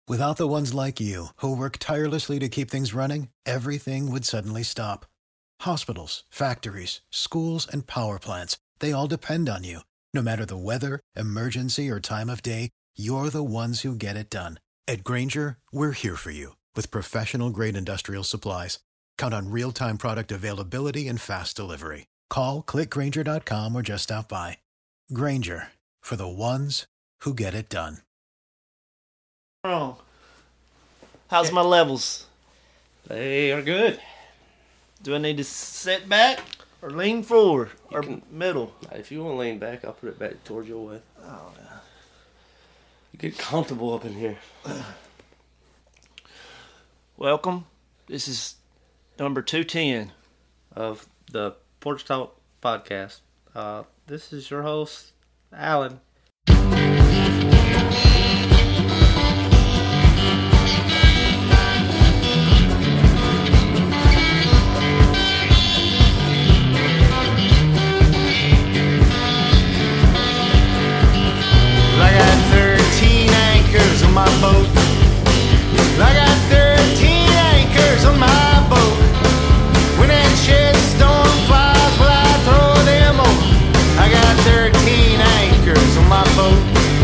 Without the ones like you, who work tirelessly to keep things running, everything would suddenly stop. Hospitals, factories, schools, and power plants, they all depend on you. No matter the weather, emergency, or time of day, you're the ones who get it done. At Grainger, we're here for you with professional-grade industrial supplies. Count on real-time product availability and fast delivery. Call, clickgrainger.com, or just stop by. Grainger, for the ones who get it done. Wrong. How's my levels? They are good. Do I need to sit back or lean forward or middle? If you want to lean back, I'll put it back towards your way. Oh, yeah. You get comfortable up in here. Welcome. This is number 210 of the Porch Talk podcast. This is your host, Alan. I got 13 anchors on my boat. I got 13 anchors on my boat. When that shit storm flies, well, I throw them over. I got 13 anchors on my boat.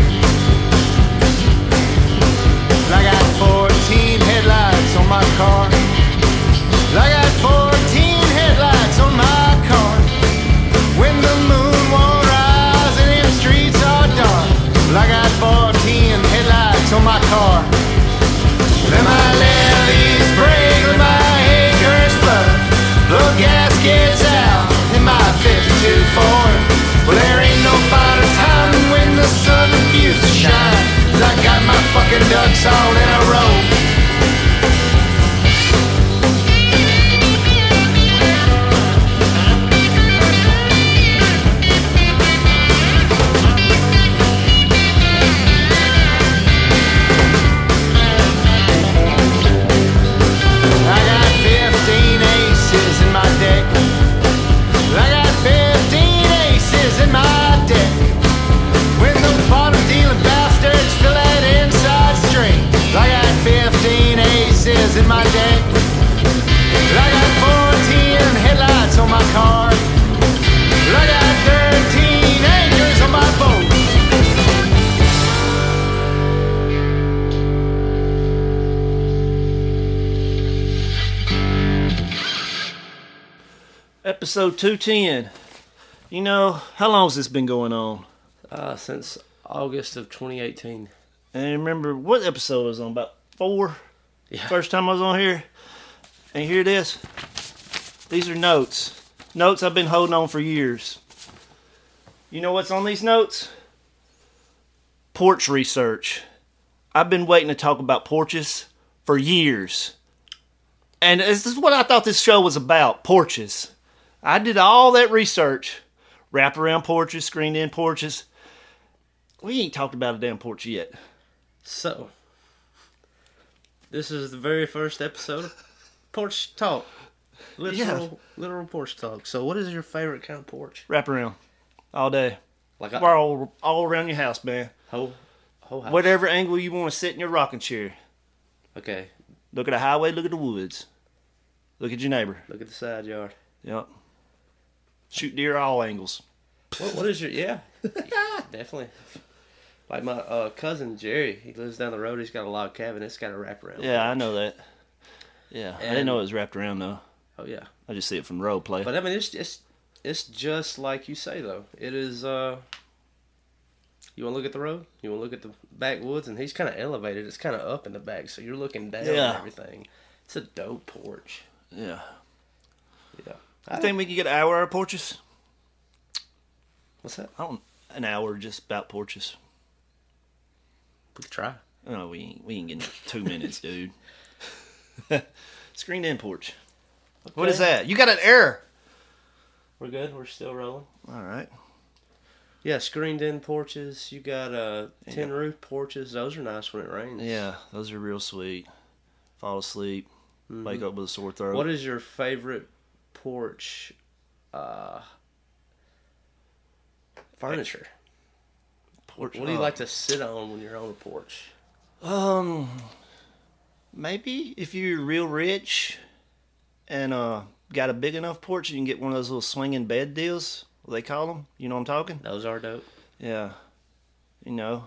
I got 14 headlights on my car. I got 14 headlights on my car. When the moon won't rise and them streets are dark, I got 14 headlights on my car. Then my levees break with my acres flood. Blow gaskets out in my 52 Ford. Well, there ain't no finer time than when the sun refuses to shine. 'Cause I got my fucking ducks all in a row. In my deck, I got 14 headlights on my car. I got 13 anchors on my boat. Episode 210. You know, how long has this been going on? Since August of 2018. And remember what episode I was on? About 4? Yeah. First time I was on here. And you hear this? These are notes. Notes I've been holding on for years. You know what's on these notes? Porch research. I've been waiting to talk about porches for years. And this is what I thought this show was about, porches. I did all that research. Wraparound porches, screened-in porches. We ain't talked about a damn porch yet. So, this is the very first episode of Porch Talk. Literal porch talk. So what is your favorite kind of porch? Wraparound. All day. Like We're all around your house, man. Whole house. Whatever angle you want to sit in your rocking chair. Okay. Look at the highway, look at the woods. Look at your neighbor. Look at the side yard. Yep. Shoot deer all angles. What is your... Yeah. Definitely. Like my cousin Jerry, he lives down the road. He's got a log cabin. It's got a wraparound. Yeah, I know that. Yeah, I didn't know it was wrapped around though. Oh yeah, I just see it from role play. But I mean, it's just like you say though. It is. You want to look at the road? You want to look at the backwoods? And he's kind of elevated. It's kind of up in the back, so you're looking down at everything. It's a dope porch. Yeah. Yeah. I think we could get an hour of porches. What's that? An hour just about porches. We could try. No, we ain't getting 2 minutes, dude. Screened in porch. Okay. What is that? You got an error. We're good. We're still rolling. All right. Yeah, screened in porches. You got tin roof porches. Those are nice when it rains. Yeah, those are real sweet. Fall asleep, wake up with a sore throat. What is your favorite porch furniture? What do you like to sit on when you're on a porch? Maybe if you're real rich and got a big enough porch, you can get one of those little swinging bed deals. What they call them. You know what I'm talking? Those are dope. Yeah. You know,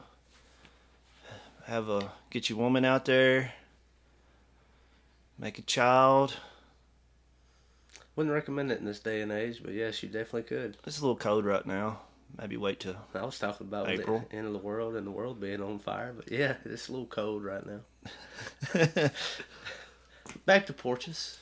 get your woman out there, make a child. Wouldn't recommend it in this day and age, but yes, you definitely could. It's a little cold right now. Maybe wait till I was talking about April. the end of the world and the world being on fire, but yeah, it's a little cold right now. Back to porches.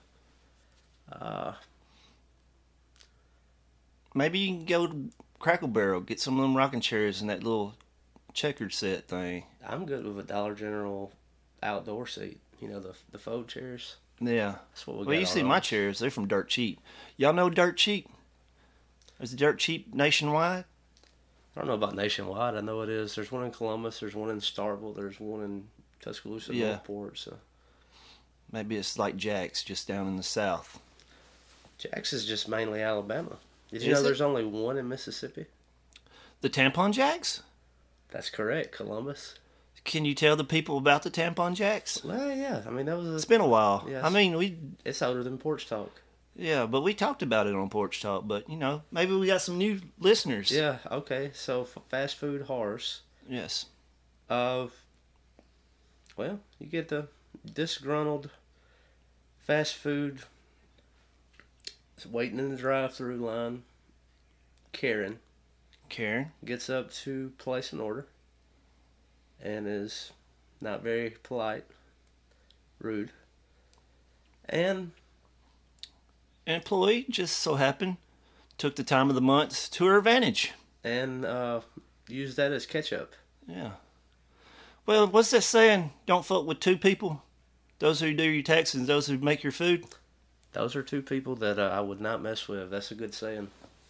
Maybe you can go to Crackle Barrel, get some of them rocking chairs and that little checkered set thing. I'm good with a Dollar General outdoor seat. You know, the faux chairs. Yeah. That's what we got. Well, you see my chairs, they're from Dirt Cheap. Y'all know Dirt Cheap? Is Dirt Cheap nationwide? I don't know about nationwide. I know it is. There's one in Columbus. There's one in Starkville. There's one in Tuscaloosa, Yeah. Northport. So Maybe it's like Jack's, just down in the south. Jack's is just mainly Alabama. Did you Is know it? there's only one in Mississippi? The Tampon Jacks? That's correct. Columbus. Can you tell the people about the Tampon Jacks? Well, yeah. I mean, It's been a while. Yes. I mean, it's older than Porch Talk. yeah, but we talked about it on Porch Talk. But, you know, maybe we got some new listeners. Yeah. Okay. So fast food horse. Yes. Well, you get the disgruntled fast food waiting in the drive-through line. Karen gets up to place an order and is not very polite, rude, and An employee just so happened took the time of the month to her advantage. use that as ketchup. Yeah. Well, what's that saying? Don't fuck with two people. Those who do your taxes and those who make your food. Those are two people that I would not mess with. That's a good saying.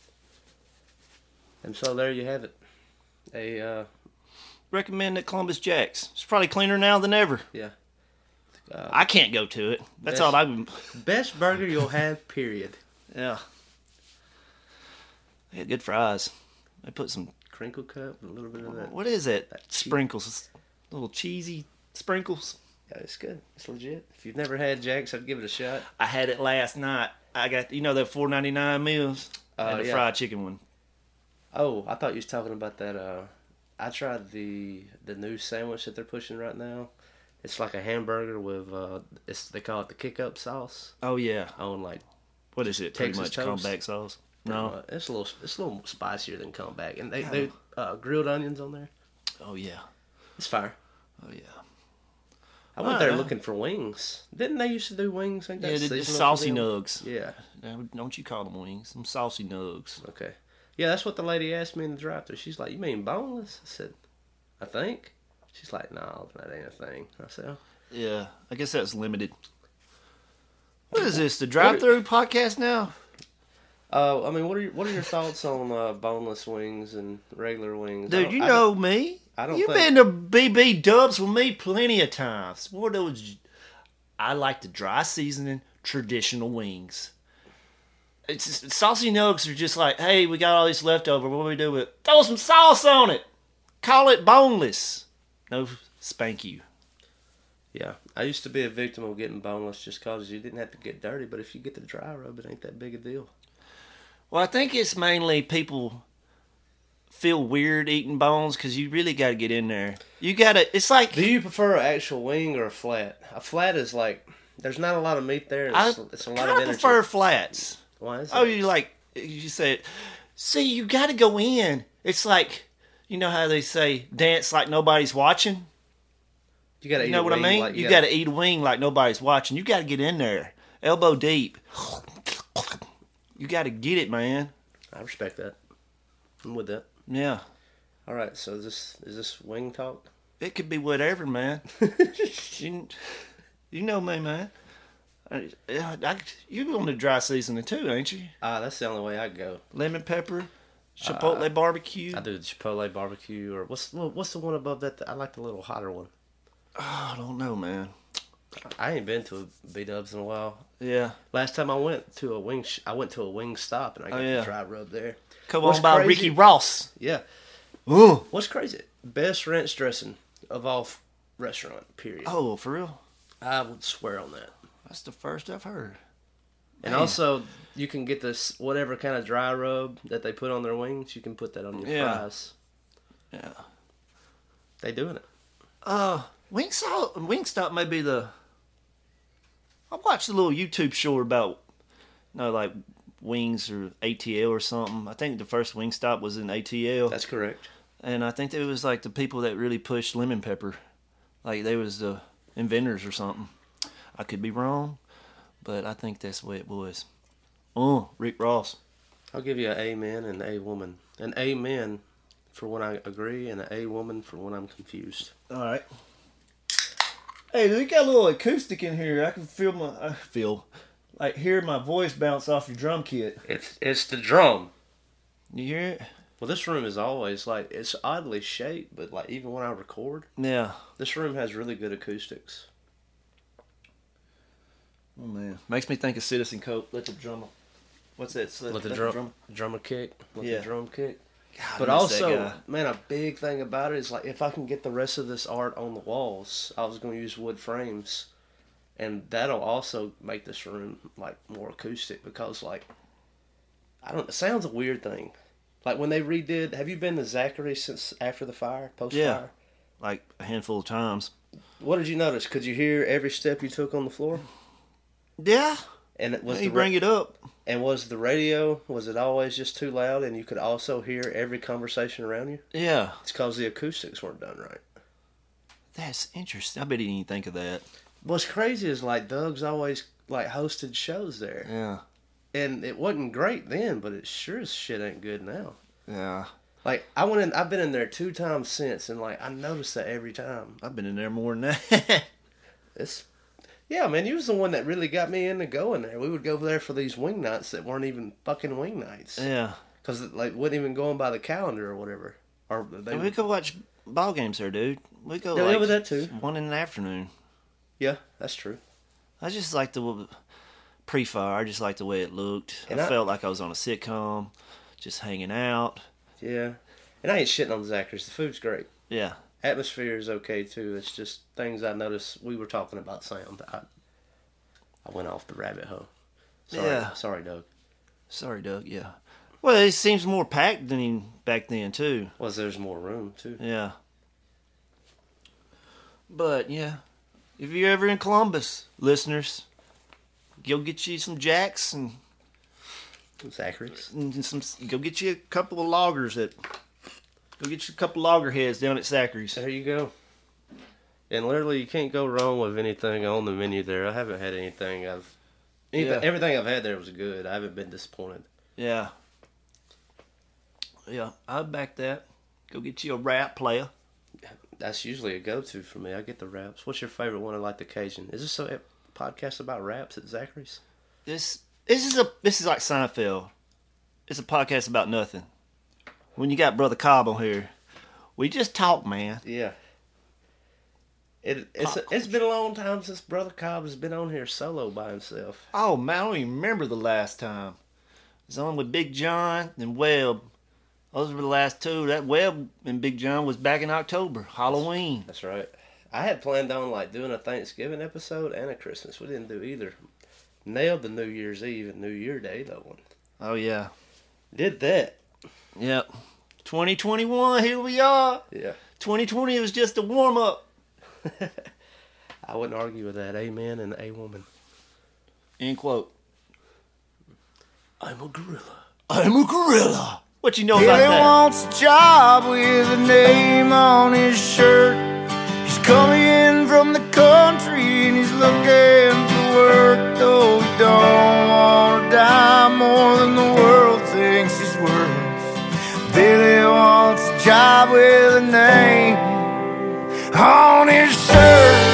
And so there you have it. Recommend that Columbus Jacks. It's probably cleaner now than ever. Yeah. I can't go to it. That's best- all I would. Best burger you'll have, period. Yeah. They had good fries. They put some. Crinkle cut with a little bit of that. What is it? That cheese. Sprinkles. Little cheesy sprinkles. Yeah, it's good. It's legit. If you've never had Jack's, I'd give it a shot. I had it last night. I got the $4.99 meals. I had the Yeah. fried chicken one. Oh, I thought you was talking about that. I tried the new sandwich that they're pushing right now. It's like a hamburger with they call it the kick-up sauce. Oh yeah. On like What is it? Pretty Texas much toast? comeback sauce. No. it's a little spicier than comeback, and they grilled onions on there. Oh yeah. It's fire. Oh yeah. I went there yeah. looking for wings. Didn't they used to do wings? I think Yeah, that's the seasonal saucy for them. nugs. Yeah. Now, don't you call them wings? Some saucy nugs. Okay. Yeah, that's what the lady asked me in the drive-thru. She's like, "You mean boneless?" I said, "I think." She's like, "No, that ain't a thing." I said, "Oh." Yeah, I guess that's limited. What is this? The drive-through podcast now? I mean, what are your thoughts on boneless wings and regular wings? Dude, you know me. I don't You've think- been to BB Dubs with me plenty of times. What those? I like the dry seasoning traditional wings. It's saucy nugs are just like, hey, we got all this leftover. What do we do with it? Throw some sauce on it. Call it boneless. No, spank you. Yeah, I used to be a victim of getting boneless just cause you didn't have to get dirty, but if you get the dry rub, it ain't that big a deal. Well, I think it's mainly people feel weird eating bones because you really got to get in there. You got to, it's like... Do you prefer an actual wing or a flat? A flat is like, there's not a lot of meat there. I It's a lot of kind of energy. prefer flats. Why is Oh, that? you say it. See, you got to go in. It's like, you know how they say, dance like nobody's watching? You gotta eat You know a what I wing mean? like You got to eat a wing like nobody's watching. You got to get in there. Elbow deep. You got to get it, man. I respect that. I'm with that. Yeah. All right, so is this wing talk? It could be whatever, man. you know me, man. You on the dry seasoning too, ain't you? That's the only way I go. Lemon pepper, chipotle barbecue. I do the Chipotle barbecue, or what's the one above that? I like the little hotter one. Oh, I don't know, man. I ain't been to a B-Dubs in a while. Yeah. Last time I went to a wing, I went to a wing stop, and I got yeah. the dry rub there. Come What's on by crazy- Ricky Ross. Yeah. Ooh. What's crazy? Best ranch dressing of all restaurant, period. Oh, for real? I would swear on that. That's the first I've heard. And Man. also, you can get this whatever kind of dry rub that they put on their wings. You can put that on your fries. Yeah. They doing it. Wingstop may be the... I watched a little YouTube show about, like wings or ATL or something. I think the first Wingstop was in ATL. That's correct. And I think it was like the people that really pushed lemon pepper. Like they was the inventors or something. I could be wrong, but I think that's the way it was. Rick Ross. I'll give you an amen and a woman. An amen for when I agree and an a woman for when I'm confused. All right. Hey, we got a little acoustic in here. I can hear my voice bounce off your drum kit. It's the drum. You hear it? Well, this room is always it's oddly shaped, but even when I record, Yeah. this room has really good acoustics. Oh man, makes me think of Citizen Cope. Let the drummer. What's that? Let the drummer kick. Let the drum kick. God, But I miss that also, guy. man, a big thing about it is if I can get the rest of this art on the walls, I was going to use wood frames, and that'll also make this room more acoustic because I don't. It sounds a weird thing. Like when they redid. Have you been to Zachary since after the fire? Post fire. Yeah. Like a handful of times. What did you notice? Could you hear every step you took on the floor? Yeah. And it was You bring it up. And was the radio? Was it always just too loud, and you could also hear every conversation around you? Yeah. It's because the acoustics weren't done right. That's interesting. I bet he didn't think of that. What's crazy is Doug's always hosted shows there, Yeah. and it wasn't great then, but it sure as shit ain't good now. Yeah. I went in. I've been in there 2 times since, and I noticed that every time. I've been in there more than that. Yeah, man, you was the one that really got me into going there. We would go there for these wing nights that weren't even fucking wing nights. Yeah. Because wasn't even going by the calendar or whatever. Or We could watch ball games there, dude. We go Yeah, with that too. 1 in the afternoon. Yeah, that's true. I just like the pre-fire. I just like the way it looked. And I felt like I was on a sitcom, just hanging out. Yeah. And I ain't shitting on Zachary's. The food's great. Yeah. Atmosphere is okay too. It's just things I noticed. We were talking about sound. I went off the rabbit hole. Sorry, Yeah. Sorry, Doug. Sorry, Doug. Yeah. Well, it seems more packed than back then too. Well, there's more room too. Yeah. But yeah, if you're ever in Columbus, listeners, go get you some Jacks and Zachary's. Go get you a couple of loggers Go get you a couple loggerheads down at Zachary's. There you go. And literally, you can't go wrong with anything on the menu there. I haven't had anything. Everything I've had there was good. I haven't been disappointed. Yeah. Yeah, I'd back that. Go get you a wrap, player. That's usually a go-to for me. I get the wraps. What's your favorite one? I like the Cajun. Is this a podcast about wraps at Zachary's? This is like Seinfeld. It's a podcast about nothing. When you got Brother Cobb on here, we just talk, man. Yeah. It's been a long time since Brother Cobb has been on here solo by himself. Oh man, I don't even remember the last time. It was on with Big John and Webb. Those were the last 2. That Webb and Big John was back in October, Halloween. That's right. I had planned on doing a Thanksgiving episode and a Christmas. We didn't do either. Nailed the New Year's Eve and New Year Day though one. Oh yeah. Did that. Yep. 2021, here we are. Yeah. 2020 was just a warm up. I wouldn't argue with that. Amen and a woman. End quote. I'm a gorilla. I'm a gorilla. What you know about Billy that? wants a job with a name on his shirt. He's coming in from the country and he's looking for work, though he don't want to die more than the world thinks he's worth. Billy wants a job with a name on his shirt.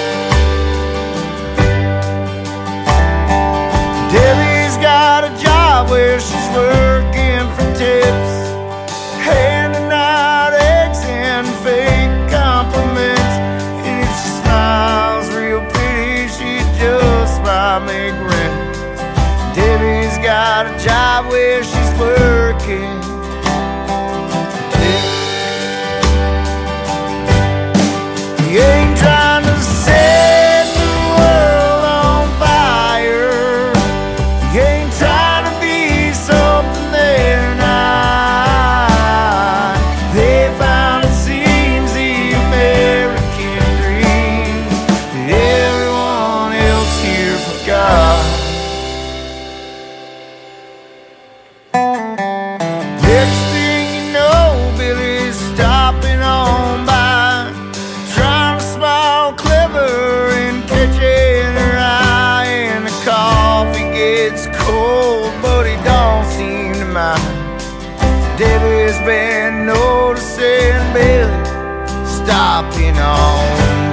Debbie's got a job where she's working for tips, handing out eggs and fake compliments. And if she smiles real pretty, she just might make rent. Debbie's got a job where she's working. He ain't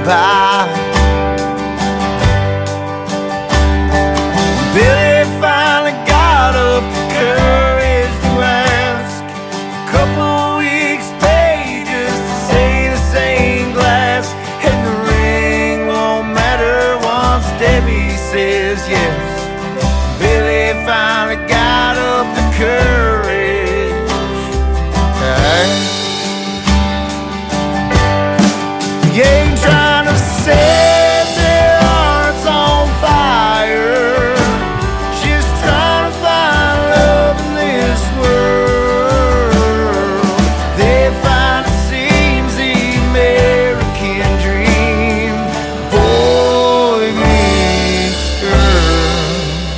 by. Billy finally got up the courage to ask. A couple weeks pay just to say the same glass. And the ring won't matter once Debbie says yes. Billy finally got up the courage to ask. He ain't trying to set their hearts on fire, just trying to find love in this world. They find it seems the American dream, boy meets girl.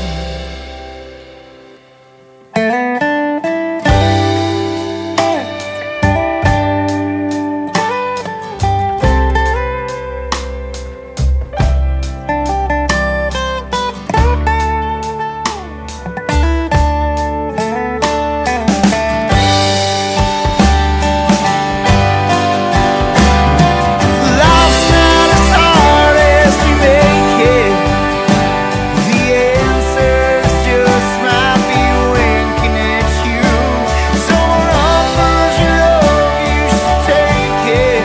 Life's not as hard as we make it. The answers just might be winking at you. Someone offers you love, you should take it.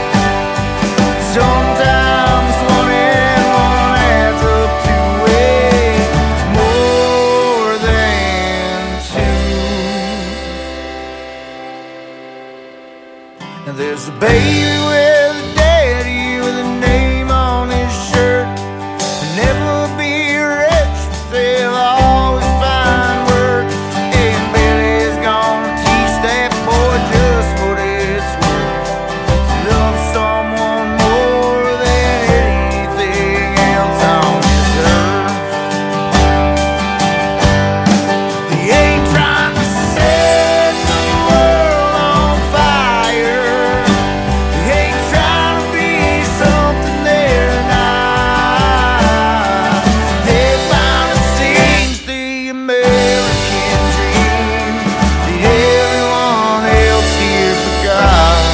Sometimes one and one adds up to way more than two. And there's a baby with a daddy with a name on his shirt. They'll never be rich, but they'll always find work. And Billy's gonna teach that boy just what it's worth. To love someone more than anything else on this earth. He ain't trying to set the world on fire. He ain't trying to be something they're not. They found it seems the American dream that everyone else here forgot.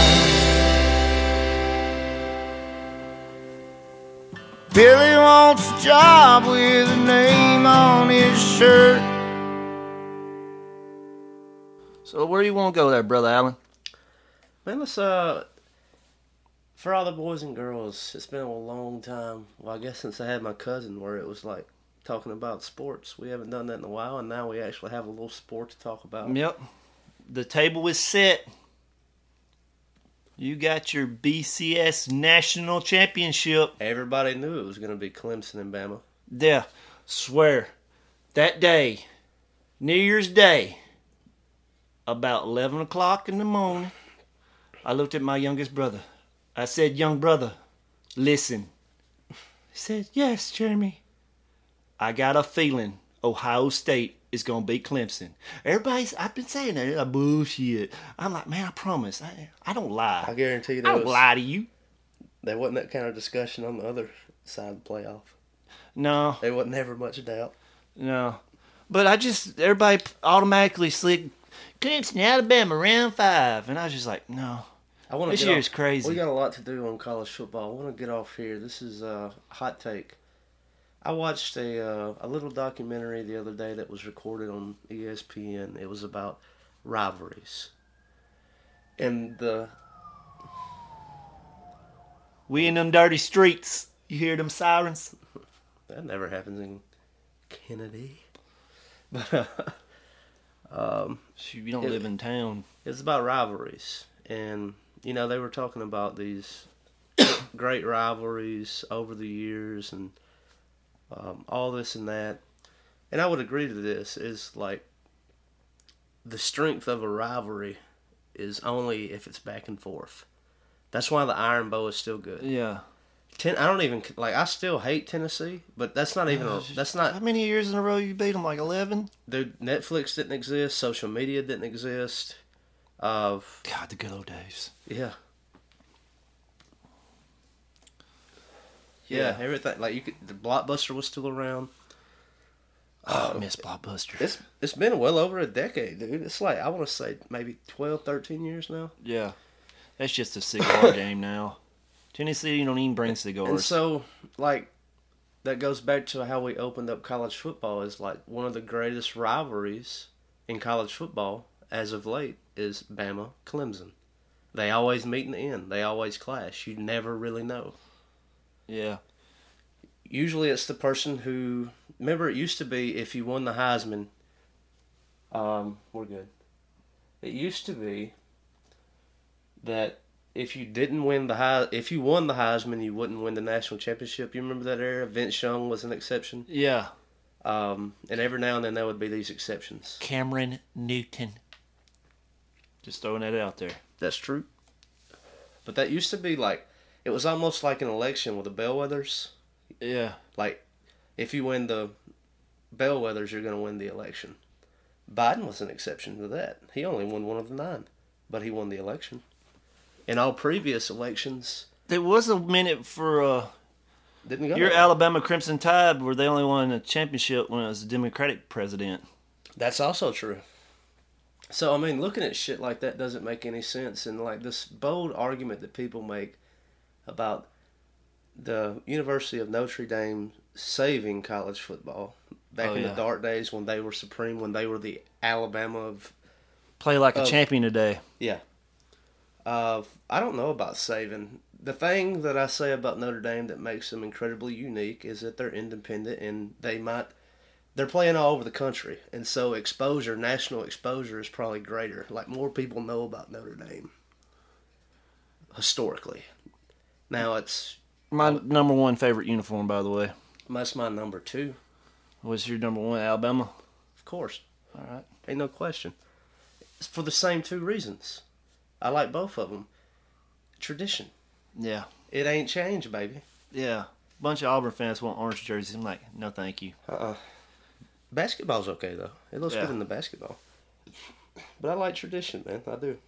Billy wants a job with a name on his shirt. So where do you want to go there, Brother Allen? Man, let's for all the boys and girls, it's been a long time. Well, I guess since I had my cousin, where it was like talking about sports. We haven't done that in a while, and now we actually have a little sport to talk about. Yep. The table is set. You got your BCS National Championship. Everybody knew it was going to be Clemson and Bama. Yeah, swear. That day, New Year's Day, about 11 o'clock in the morning, I looked at my youngest brother. I said, "Young brother, listen." He said, "Yes, Jeremy." I got a feeling Ohio State is going to beat Clemson. I've been saying that, bullshit. I'm like, man, I promise. I don't lie. I guarantee you I don't lie to you. there wasn't that kind of discussion on the other side of the playoff. No. There wasn't ever much doubt. No. But everybody automatically slid Clemson, Alabama, round 5. And I was just like, no. This year is crazy. We got a lot to do on college football. I want to get off here. This is a hot take. I watched a little documentary the other day that was recorded on ESPN. It was about rivalries. And we in them dirty streets. You hear them sirens? That never happens in Kennedy. But you don't live in town. It's about rivalries. And, you know, they were talking about these great rivalries over the years and all this and that. And I would agree to this, is like the strength of a rivalry is only if it's back and forth. That's why the Iron Bowl is still good. Yeah. I still hate Tennessee, but that's not even, that's not. How many years in a row you beat them? Like 11? Dude, Netflix didn't exist, social media didn't exist. God, the good old days. Yeah. Yeah, everything. Like the Blockbuster was still around. Oh, I miss Blockbuster. It's been well over a decade, dude. It's like, I want to say maybe 12, 13 years now. Yeah. That's just a cigar game now. Tennessee don't even bring And cigars. so, like, that goes back to how we opened up college football. Is like one of the greatest rivalries in college football as of late is Bama Clemson. They always meet in the end. They always clash. You never really know. Yeah. Usually it's the person who... Remember, it used to be if you won the Heisman... we're good. It used to be that if you didn't win if you won the Heisman, you wouldn't win the national championship. You remember that era? Vince Young was an exception. Yeah. And every now and then there would be these exceptions. Cameron Newton. Just throwing that out there. That's true. But that used to be like... It was almost like an election with the bellwethers. Yeah. Like, if you win the bellwethers, you're going to win the election. Biden was an exception to that. He only won one of the 9, but he won the election. In all previous elections, There was a minute for didn't go. your that way. Alabama Crimson Tide where they only won a championship when it was a Democratic president. That's also true. So, I mean, looking at shit like that doesn't make any sense. And, like, this bold argument that people make about the University of Notre Dame saving college football back in the dark days when they were supreme, when they were the Alabama of... Play like a champion today. Yeah. I don't know about saving. The thing that I say about Notre Dame that makes them incredibly unique is that they're independent and they're playing all over the country. And so national exposure is probably greater. Like, more people know about Notre Dame. Historically. Now it's... My number one favorite uniform, by the way. That's my number 2. What's your number one, Alabama? Of course. All right. Ain't no question. It's for the same 2 reasons. I like both of them. Tradition. Yeah. It ain't changed, baby. Yeah. Bunch of Auburn fans want orange jerseys. I'm like, no thank you. Basketball's okay, though. It looks Yeah. good in the basketball. But I like tradition, man. I do.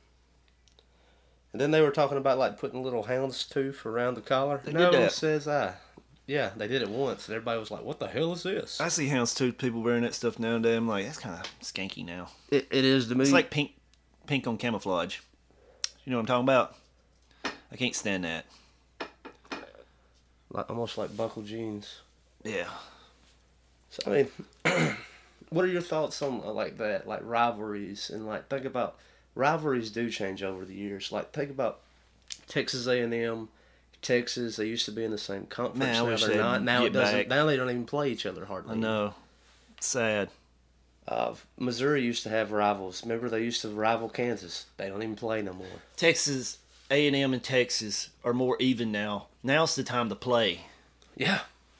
And then they were talking about, like, putting a little houndstooth around the collar. They No, did that. says I. Yeah, they did it once, and everybody was like, what the hell is this? I see houndstooth people wearing that stuff nowadays. I'm like, that's kind of skanky now. It is to me. It's like pink on camouflage. You know what I'm talking about? I can't stand that. almost like buckle jeans. Yeah. So, I mean, what are your thoughts on like that, like rivalries, and like think about rivalries do change over the years. Like think about Texas A&M, Texas. They used to be in the same conference. Man, I now wish they're they'd not. Now it get doesn't. back. Now they don't even play each other hardly. I know. It's sad. Missouri used to have rivals. Remember, they used to rival Kansas. They don't even play no more. Texas A&M and Texas are more even now. Now's the time to play. Yeah.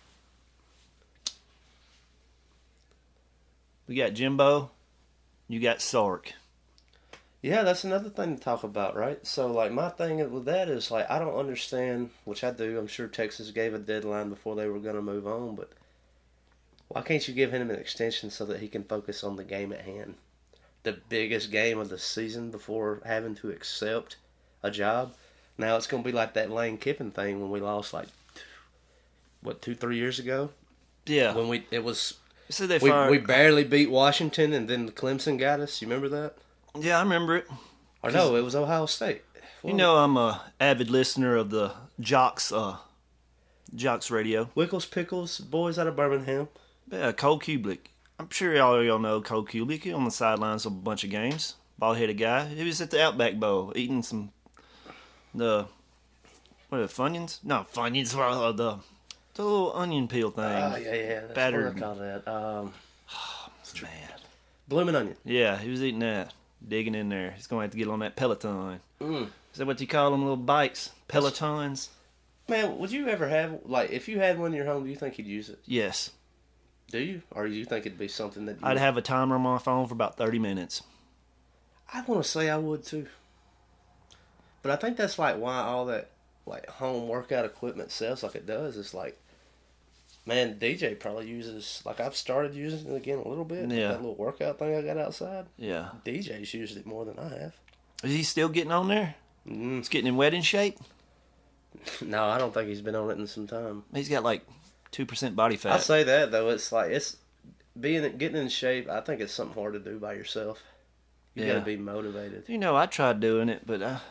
We got Jimbo. You got Sark. Yeah, that's another thing to talk about, right? So, like, my thing with that is, like, I don't understand, which I do. I'm sure Texas gave a deadline before they were going to move on, but why can't you give him an extension so that he can focus on the game at hand? The biggest game of the season before having to accept a job. Now it's going to be like that Lane Kiffin thing when we lost, like, 2-3 years ago? Yeah. When we fired. we barely beat Washington and then Clemson got us. You remember that? Yeah, I remember it. Or no, it was Ohio State. You know, I'm a avid listener of the Jocks Radio. Wickles Pickles, boys out of Birmingham. Yeah, Cole Kubelik. I'm sure all of y'all know Cole Kubelik. He on the sidelines of a bunch of games. Ball-headed guy. He was at the Outback Bowl eating what are the Funyuns? No, Funyuns. The little onion peel thing. Oh, yeah. That's Battered. what I call that. Man. Blooming onion. Yeah, he was eating that. Digging in there. He's going to have to get on that Peloton. Mm. Is that what you call them, little bikes? Pelotons? Man, would you ever have, like, if you had one in your home, do you think you'd use it? Yes. Do you? Or do you think it'd be something that you I'd have a timer on my phone for about 30 minutes. I want to say I would, too. But I think that's, like, why all that, like, home workout equipment sells like it does. It's like, man, DJ probably uses, like, I've started using it again a little bit. Yeah. That little workout thing I got outside. Yeah. DJ's used it more than I have. Is he still getting on there? He's getting in wedding shape? No, I don't think he's been on it in some time. He's got like 2% body fat. I say that though. It's like getting in shape. I think it's something hard to do by yourself. You got to be motivated. You know, I tried doing it, but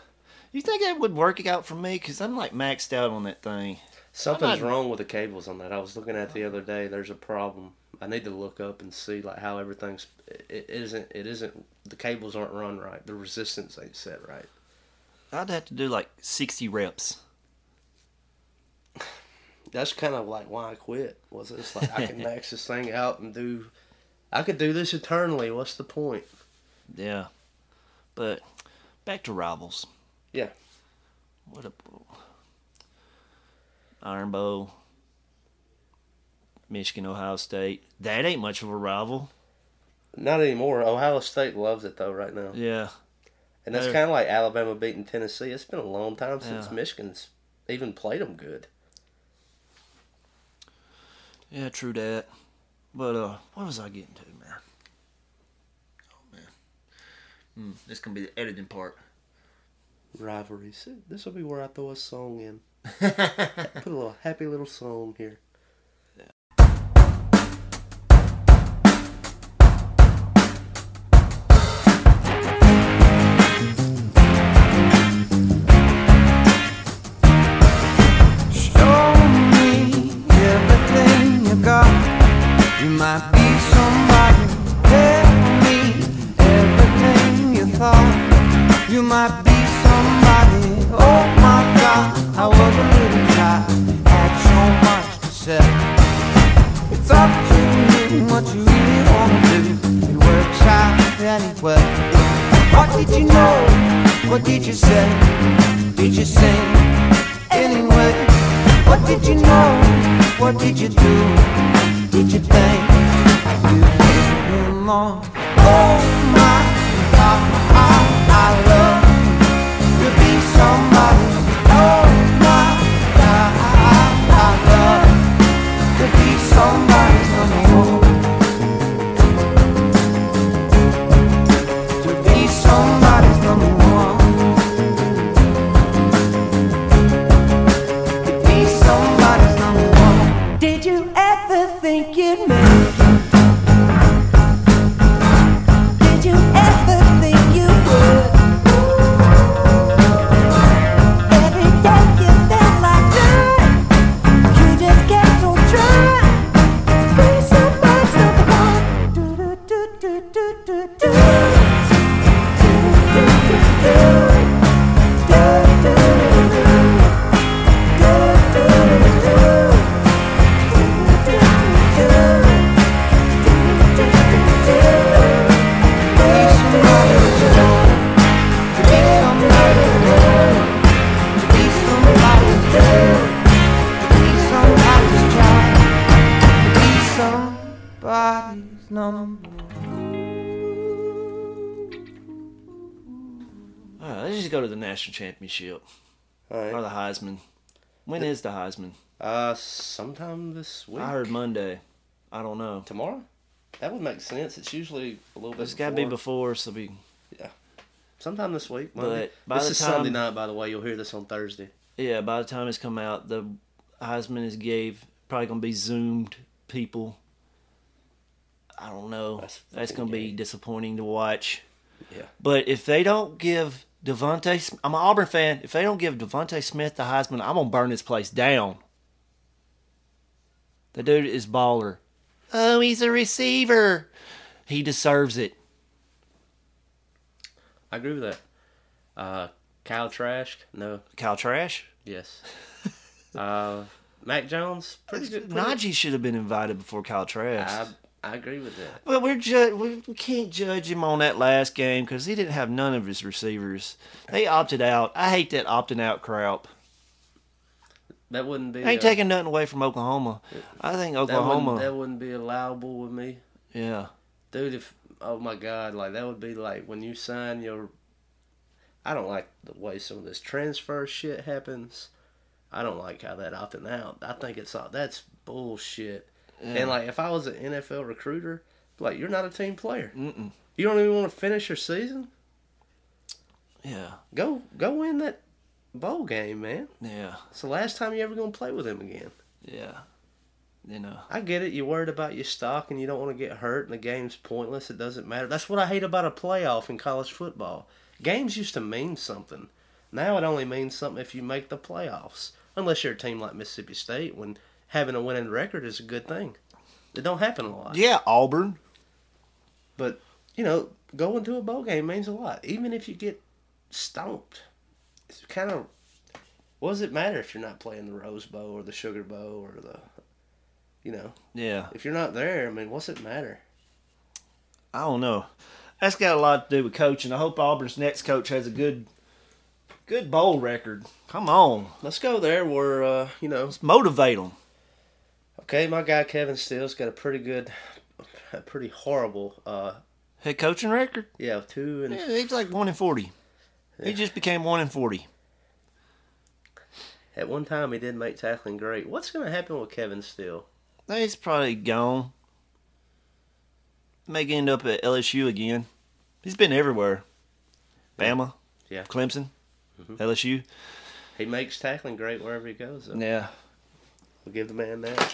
You think that would work out for me? Because I'm like maxed out on that thing. Something's wrong with the cables on that. I was looking at the other day. There's a problem. I need to look up and see like how everything's. It isn't. The cables aren't run right. The resistance ain't set right. I'd have to do like 60 reps. That's kind of like why I quit. Was it's like I can max this thing out and do. I could do this eternally. What's the point? Yeah, but back to rivals. Yeah. What a Iron Bowl, Michigan, Ohio State. That ain't much of a rival. Not anymore. Ohio State loves it though right now. Yeah. And that's kind of like Alabama beating Tennessee. It's been a long time since Yeah. Michigan's even played them good. Yeah, true that. But what was I getting to, man? Oh man, this gonna be the editing part. Rivalries. This will be where I throw a song in. Put a little happy little song here. Show me everything you got. You might be somebody. Tell me everything you thought. You might be somebody. Oh my God, I was a little child. Had so much to say. It's up to you what you really want to do. It works out anyway. What did you know? What did you say? Did you sing anyway? What did you know? What did you do? Did you think you did him on? Oh my God, I love to be somebody. Oh my God, I love to be somebody's number one. To be somebody's number one. To be somebody's number one. Did you ever think you'd make it? Did you ever think you would? Every day you felt like dying. You just kept on trying to be somebody's number one. Do do do do do do do. Do do do do. All right, let's just go to the national championship All or right. the Heisman. When is the Heisman? Sometime this week. I heard Monday. I don't know. Tomorrow? That would make sense. It's usually a little bit It's got to be before, so sometime this week. Monday. But by this the is time, Sunday night, by the way. You'll hear this on Thursday. yeah, by the time it's come out, the Heisman is probably gonna be zoomed people. I don't know. That's gonna be disappointing to watch. Yeah. But if they don't give Devontae, I'm an Auburn fan. If they don't give Devontae Smith the Heisman, I'm gonna burn this place down. The dude is baller. Oh, he's a receiver. He deserves it. I agree with that. Kyle Trask? No. Kyle Trash? Yes. Mac Jones? Pretty good. Najee should have been invited before Kyle Trash. I agree with that. But we can't judge him on that last game because he didn't have none of his receivers. They opted out. I hate that opting out crap. That wouldn't be. I ain't taking nothing away from Oklahoma. I think Oklahoma. That wouldn't be allowable with me. Yeah. Dude, oh my God, like that would be like when you sign your. I don't like the way some of this transfer shit happens. I don't like how that opting out. I think that's bullshit. Yeah. And like if I was an NFL recruiter, like you're not a team player. Mm-mm. You don't even want to finish your season. Yeah. Go win that bowl game, man. Yeah. It's the last time you're ever gonna play with him again. Yeah. You know. I get it. You're worried about your stock and you don't want to get hurt and the game's pointless. It doesn't matter. That's what I hate about a playoff in college football. Games used to mean something. Now it only means something if you make the playoffs. Unless you're a team like Mississippi State, when having a winning record is a good thing. It don't happen a lot. Yeah, Auburn. But, going to a bowl game means a lot. Even if you get stomped. It's kind of... What does it matter if you're not playing the Rose Bowl or the Sugar Bowl or the... Yeah. If you're not there, what's it matter? I don't know. That's got a lot to do with coaching. I hope Auburn's next coach has a good bowl record. Come on. Let's go there where, Let's motivate them. Okay, my guy Kevin Steele's got a pretty horrible... Head coaching record? Yeah, 2 and... Yeah, he's like 1-40. Yeah. He just became 1-40. At one time, he did make tackling great. What's going to happen with Kevin Steele? He's probably gone. May end up at LSU again. He's been everywhere. Bama. Yeah. Clemson. LSU. He makes tackling great wherever he goes, though. Yeah. We'll give the man that.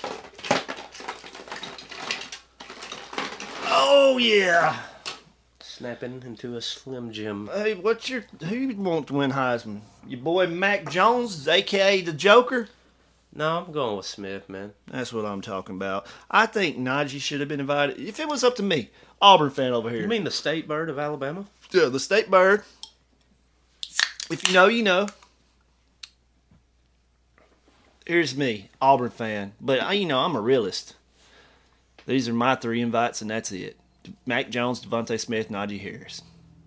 Oh, yeah. Snapping into a Slim Jim. Hey, who you want to win Heisman? Your boy Mac Jones, a.k.a. the Joker? No, I'm going with Smith, man. That's what I'm talking about. I think Najee should have been invited. If it was up to me, Auburn fan over here. You mean the state bird of Alabama? Yeah, the state bird. If you know, you know. Here's me, Auburn fan. But, I'm a realist. These are my 3 invites, and that's it. Mac Jones, Devontae Smith, Najee Harris.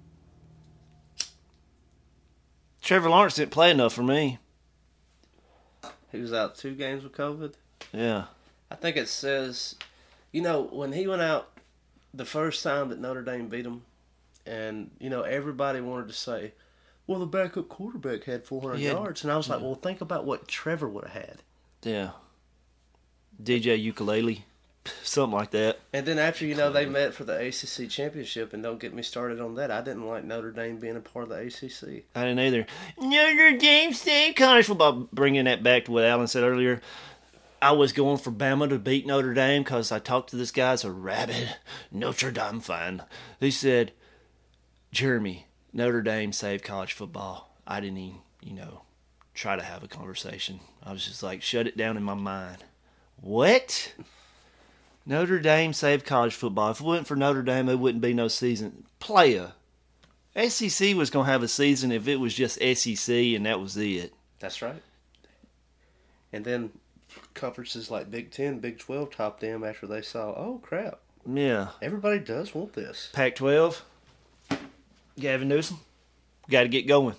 Trevor Lawrence didn't play enough for me. He was out 2 games with COVID. Yeah. I think it says, when he went out the first time that Notre Dame beat him, and, everybody wanted to say, well, the backup quarterback had 400 yards. And I was like, well, think about what Trevor would have had. Yeah. DJ Ukulele. Something like that. And then after, they met for the ACC championship, and don't get me started on that. I didn't like Notre Dame being a part of the ACC. I didn't either. Notre Dame State College football, bringing that back to what Alan said earlier. I was going for Bama to beat Notre Dame because I talked to this guy, a rabid Notre Dame fan. He said, Jeremy, Notre Dame saved college football. I didn't even, try to have a conversation. I was just like, shut it down in my mind. What? Notre Dame saved college football. If it wasn't for Notre Dame, there wouldn't be no season. Playa. SEC was going to have a season if it was just SEC and that was it. That's right. And then conferences like Big 10, Big 12 topped them after they saw, oh, crap. Yeah. Everybody does want this. Pac-12. Gavin Newsom. Got to get going.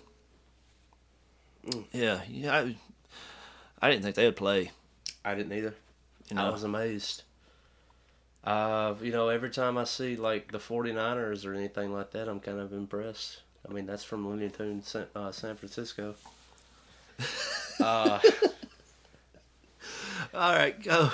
Yeah. I didn't think they would play. I didn't either. I was amazed. Every time I see like the 49ers or anything like that, I'm kind of impressed. That's from Looney Tunes, San Francisco. All right, go.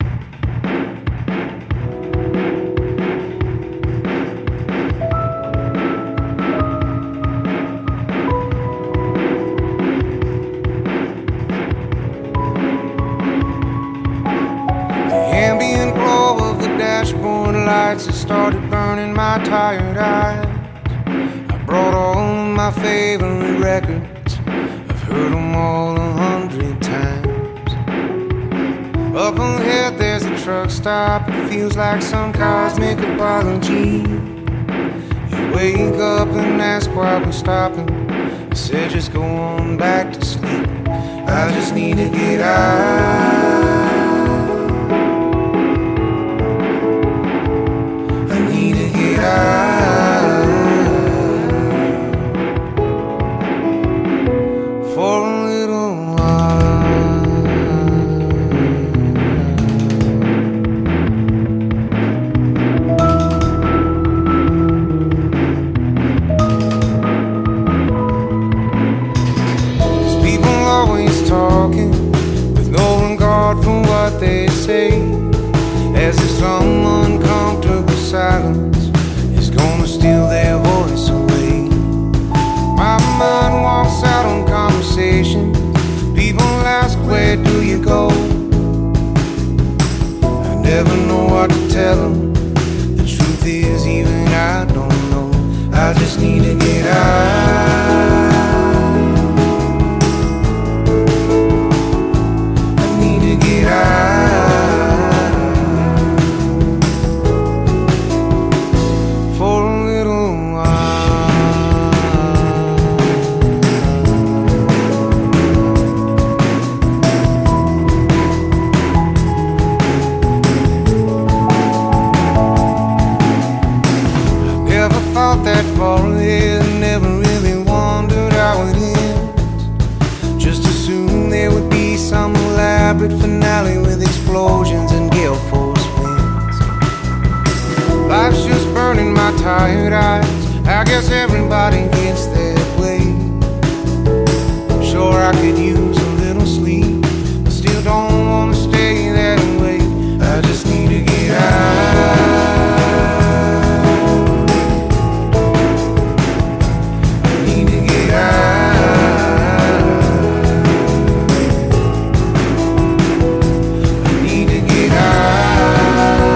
Lights that started burning my tired eyes. I brought all of my favorite records. I've heard them all 100 times. Up ahead there's a truck stop. It feels like some cosmic apology. You wake up and ask why we're stopping. I said just go on back to sleep. I just need to get out. For a little while. There's people always talking with no regard for what they say, as if some uncomfortable silence gonna steal their voice away. My mind walks out on conversation. People ask, where do you go? I never know what to tell them. The truth is, even I don't know. I just need to get out. rapid finale with explosions and gale force winds. Life's just burning my tired eyes. I guess everybody gets that way. Sure, I could use a little sleep, but still don't want to stay that way. I just need to get out. I need to get out. I need to get out.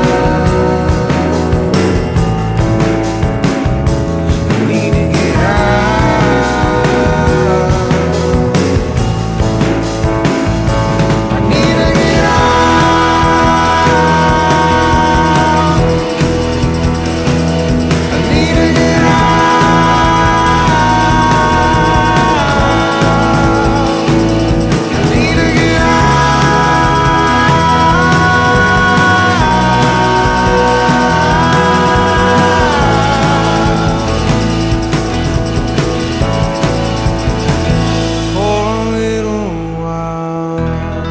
I need to get out. I need to get out. I need to get out. I need to get out for a little while.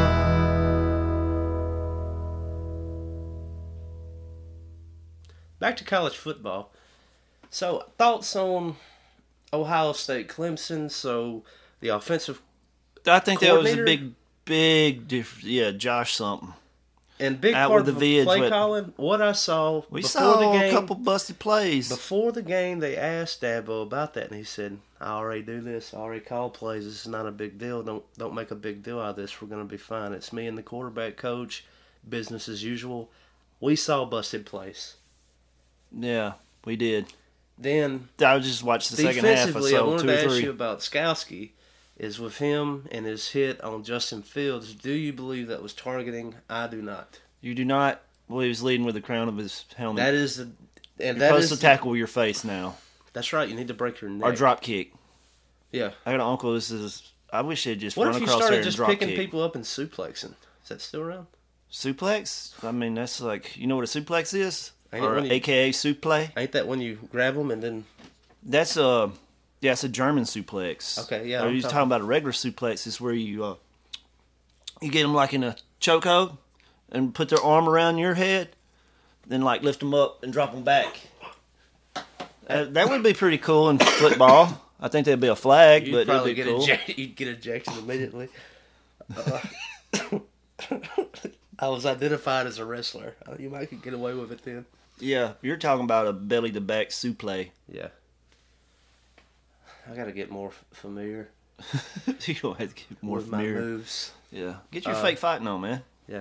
Back to college football. So, thoughts on Ohio State Clemson? So, the offensive I think that was a Coordinator? big difference. Yeah, Josh something. and big Out part with of the the vids, play but- calling. What I saw We before saw the game, a couple busted plays. before the game, they asked Dabo about that, and he said, "I already do this. I already call plays. This is not a big deal. Don't make a big deal out of this. We're going to be fine. It's me and the quarterback coach. Business as usual." We saw busted plays. Yeah, we did. Then I just watched the second half. I defensively, I saw wanted 2 to or ask 3. you about Skowski. Is with him and his hit on Justin Fields. Do you believe that was targeting? I do not. You do not. Well, he was leading with the crown of his helmet. That is the and You're that supposed is to the- tackle your face now, That's right. You need to break your neck. or drop kick. Yeah. I got an uncle. This is. I wish they'd just What run if you across there started and just drop picking kick. people up and suplexing? Is that still around? Suplex? I mean, that's like, you know what a suplex is, Ain't it or when you- AKA suplex. Ain't that when you grab them and then? That's a it's a German suplex. Okay, yeah, Are I'm you talking about a regular suplex? Is where you get them like in a chokehold and put their arm around your head, then like lift them up and drop them back. That would be pretty cool in football. I think there'd be a flag, You'd but it'd probably be get cool. you'd get ejected immediately. I was identified as a wrestler. You might could get away with it then. Yeah, you're talking about a belly to back suplex. Yeah. I got to get more familiar You don't have to get more with my familiar. moves. Yeah, get your fake fighting on, man. Yeah.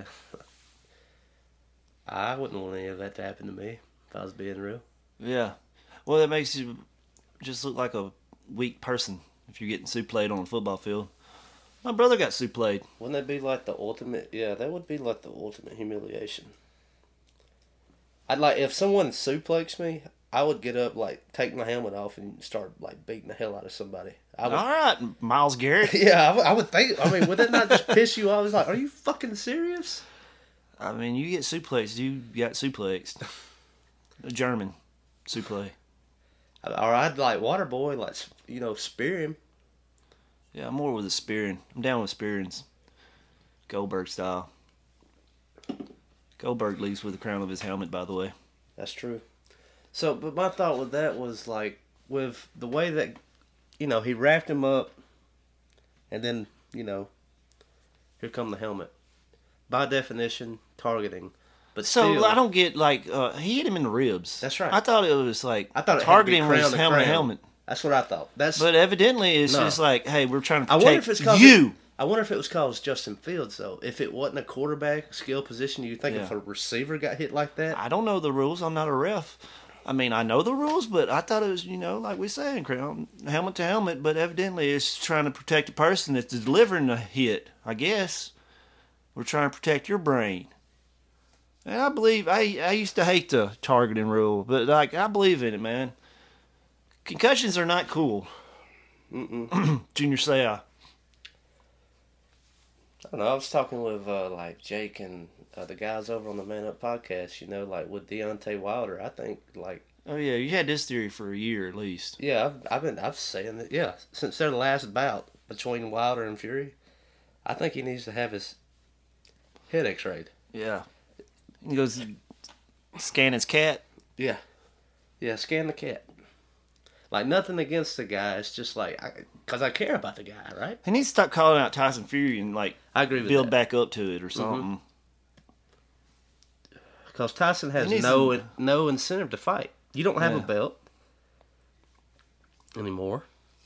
I wouldn't want any of that to happen to me if I was being real. Yeah. Well, that makes you just look like a weak person if you're getting suplayed on a football field. My brother got suplayed. Wouldn't that be like the ultimate? Yeah, that would be like the ultimate humiliation. I'd like if someone suplexed me, I would get up, like take my helmet off and start like beating the hell out of somebody. I would, All right, Miles Garrett. yeah, I would think. I mean, would that not just piss you off? It's like, are you fucking serious? I mean, you get suplexed. You got suplexed. A German suplex. Or I'd like Waterboy, like spear him. Yeah, I'm more with the spearing. I'm down with spearings. Goldberg style. Goldberg leaves with the crown of his helmet, by the way. That's true. So, but my thought with that was like, with the way that, he wrapped him up, and then, here come the helmet. By definition, targeting. But So still, I don't get he hit him in the ribs. That's right. I thought it was like I thought it had to be targeting was crown to helmet to crown. helmet. That's what I thought. That's. But evidently, it's No. just like, hey, we're trying to I protect wonder if it's cause you. I wonder if it was caused Justin Fields though. If it wasn't a quarterback skill position, you think if Yeah. a receiver got hit like that? I don't know the rules. I'm not a ref. I mean, I know the rules, but I thought it was, like we saying, crown, helmet to helmet. But evidently, it's trying to protect the person that's delivering the hit. I guess we're trying to protect your brain. And I believe I used to hate the targeting rule, but like I believe in it, man. Concussions are not cool. Junior Seau. I don't know. I was talking with like Jake and the guys over on the Man Up podcast. Like with Deontay Wilder, I think like Oh yeah, you had this theory for a year at least. yeah, I've saying that since their last bout between Wilder and Fury, I think he needs to have his Head X-rayed. Yeah. He goes scan his cat. Yeah. Yeah, scan the cat. Like, nothing against the guy. It's just like, because I care about the guy, right? He needs to start calling out Tyson Fury and, like, I agree with build that. back up to it or something. Because Tyson has He needs no incentive to fight. You don't have a Yeah. belt anymore.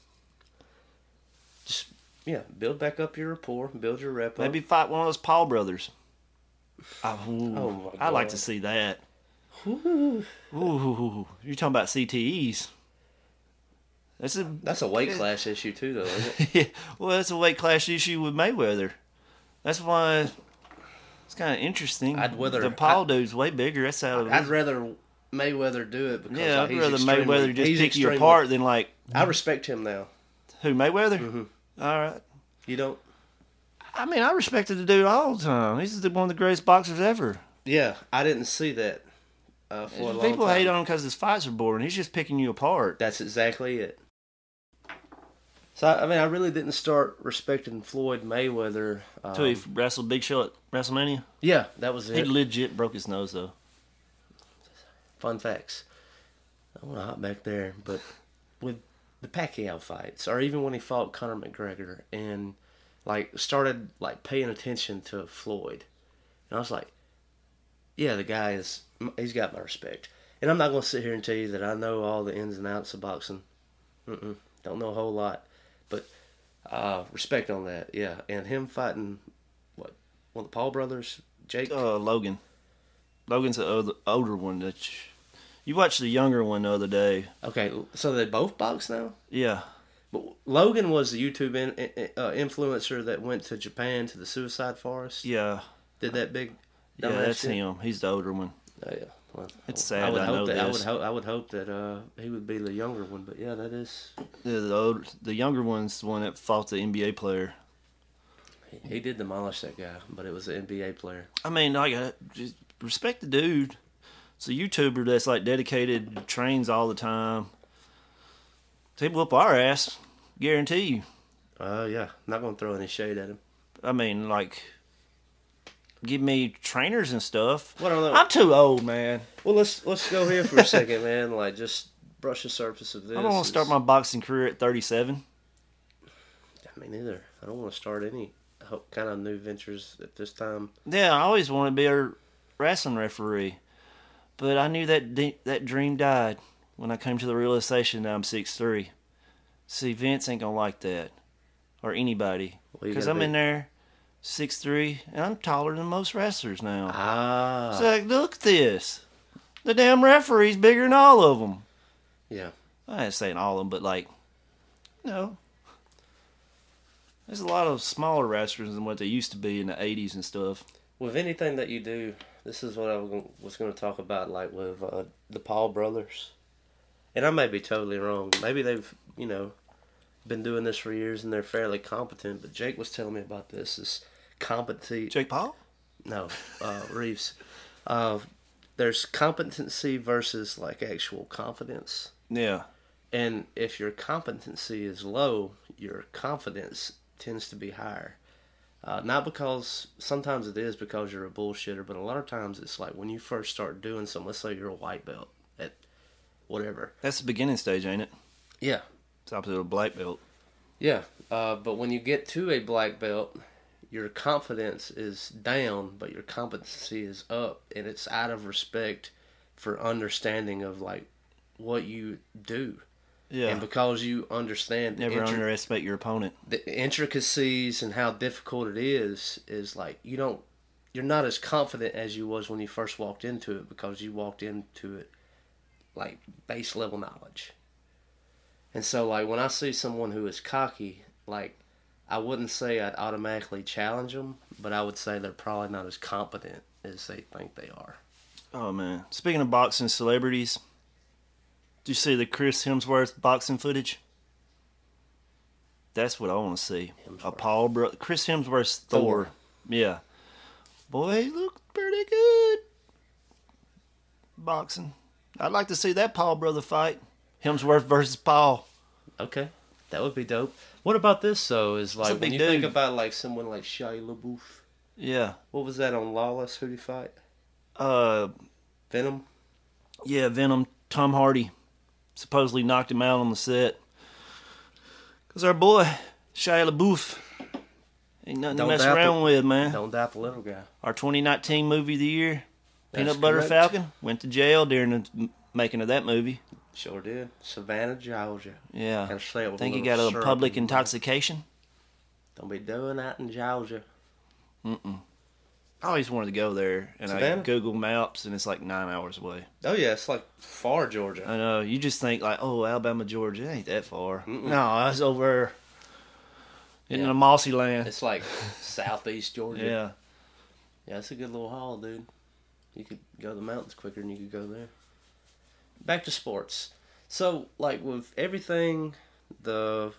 Just, build back up your rapport, build your rep up. Maybe fight one of those Paul brothers. Oh, my I'd like God. to see that. Ooh, you're talking about CTEs. That's a weight class issue, too, though, isn't it? Well, that's a weight class issue with Mayweather. That's why it's kind of interesting. The Paul dude's way bigger. That's how. I'd rather Mayweather do it because Yeah, I'd he's rather extremely- Mayweather just he's pick you extremely- apart than like I respect him now. who Mayweather. All right. You don't? I mean, I respected the dude all the time. He's one of the greatest boxers ever. Yeah, I didn't see that for a long People time. hate on him because his fights are boring. He's just picking you apart. That's exactly it. So, I mean, I really didn't start respecting Floyd Mayweather. Until he wrestled Big Show at WrestleMania. Yeah, that was He it. legit broke his nose though. Fun facts. I want to hop back there, but with the Pacquiao fights, or even when he fought Conor McGregor, and like started like paying attention to Floyd, and I was like, yeah, the guy he's got my respect. And I'm not going to sit here and tell you that I know all the ins and outs of boxing. Don't know a whole lot, but respect on that, yeah. And him fighting one of the Paul brothers, Jake. Logan. Logan's the older one. You watched the younger one the other day. Okay, so they both box now. Yeah. But Logan was the YouTube influencer that went to Japan to the suicide forest. Yeah. Did that big. Yeah, dumbass that's shit? him. He's the older one. Oh, yeah. Well, It's sad I would I hope know that this. I would hope that he would be the younger one. But yeah, that is. The younger one's the one that fought the NBA player. He did demolish that guy, but it was an NBA player. I mean, I got just respect the dude. It's a YouTuber that's like dedicated, trains all the time. He whoop our ass, guarantee you. Yeah, not gonna throw any shade at him. I mean, like, give me trainers and stuff. Well, I don't know. I'm too old, man. Well, let's go here for a second, man. Like, just brush the surface of this. I don't want to start my boxing career at 37. Me neither. I don't want to start any kind of new ventures at this time. Yeah, I always wanted to be a wrestling referee, but I knew that dream died when I came to the realization that I'm 6'3". See, Vince ain't gonna like that, or anybody, Well, you because gotta I'm be- in there 6'3", and I'm taller than most wrestlers now. Ah, It's like, look at this. The damn referee's bigger than all of them. yeah. I ain't saying all of them, but like, no. There's a lot of smaller wrestlers than what they used to be in the 80s and stuff. With anything that you do, this is what I was going to talk about, like with the Paul brothers. And I may be totally wrong. Maybe they've, been doing this for years and they're fairly competent. But Jake was telling me about this. Is competency. Jake Paul? No, Reeves. There's competency versus like actual confidence. Yeah. And if your competency is low, your confidence tends to be higher. Not because, sometimes it is because you're a bullshitter, but a lot of times it's like when you first start doing something, let's say you're a white belt at whatever. That's the beginning stage, ain't it? Yeah. It's opposite of a black belt. Yeah. But when you get to a black belt, your confidence is down, but your competency is up. And it's out of respect for understanding of like what you do. Yeah. And because you understand Never underestimate your opponent. the intricacies and how difficult it is like you're not as confident as you was when you first walked into it because you walked into it like base level knowledge. And so like when I see someone who is cocky, like I wouldn't say I'd automatically challenge them, but I would say they're probably not as competent as they think they are. Oh, man. Speaking of boxing celebrities, did you see the Chris Hemsworth boxing footage? That's what I want to see. Chris Hemsworth's Thor. Yeah. Boy, he looked pretty good. Boxing. I'd like to see that Paul brother fight. Hemsworth versus Paul. Okay, that would be dope. What about this though? Is a like when big you think dude. about like someone like Shia LaBeouf. Yeah. What was that on Lawless? Who'd he fight? Venom? Yeah, Venom. Tom Hardy supposedly knocked him out on the set. Because our boy, Shia LaBeouf, ain't nothing to mess around with, man. Don't doubt the little guy. Our 2019 movie of the year, That's Peanut Butter correct. Falcon, went to jail during the making of that movie. Sure did. Savannah, Georgia. Yeah. Gotta say it with Think he little got a syrup public in it. intoxication? Don't be doing that in Georgia. I always wanted to go there, and Savannah? I Google Maps, and it's like 9 hours away. Oh, yeah, it's like far Georgia. I know. You just think like, oh, Alabama, Georgia, it ain't that far. No, that's over in the mossy land. It's like southeast Georgia. Yeah. Yeah, it's a good little haul, dude. You could go to the mountains quicker than you could go there. Back to sports. So, like, with everything, with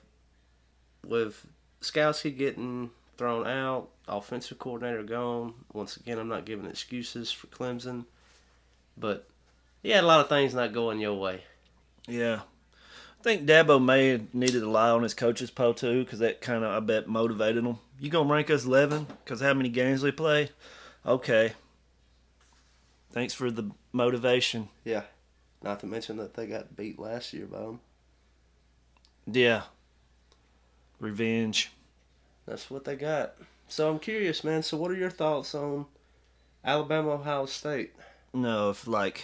Skowski getting thrown out, offensive coordinator gone. Once again, I'm not giving excuses for Clemson. But, he had a lot of things not going your way. Yeah. I think Dabo may have needed to lie on his coach's po too, because that kind of, I bet, motivated him. You going to rank us 11 because how many games we play? Okay. Thanks for the motivation. Yeah. Not to mention that they got beat last year by them. Yeah. Revenge. That's what they got. So I'm curious, man. So what are your thoughts on Alabama, Ohio State? No, if like...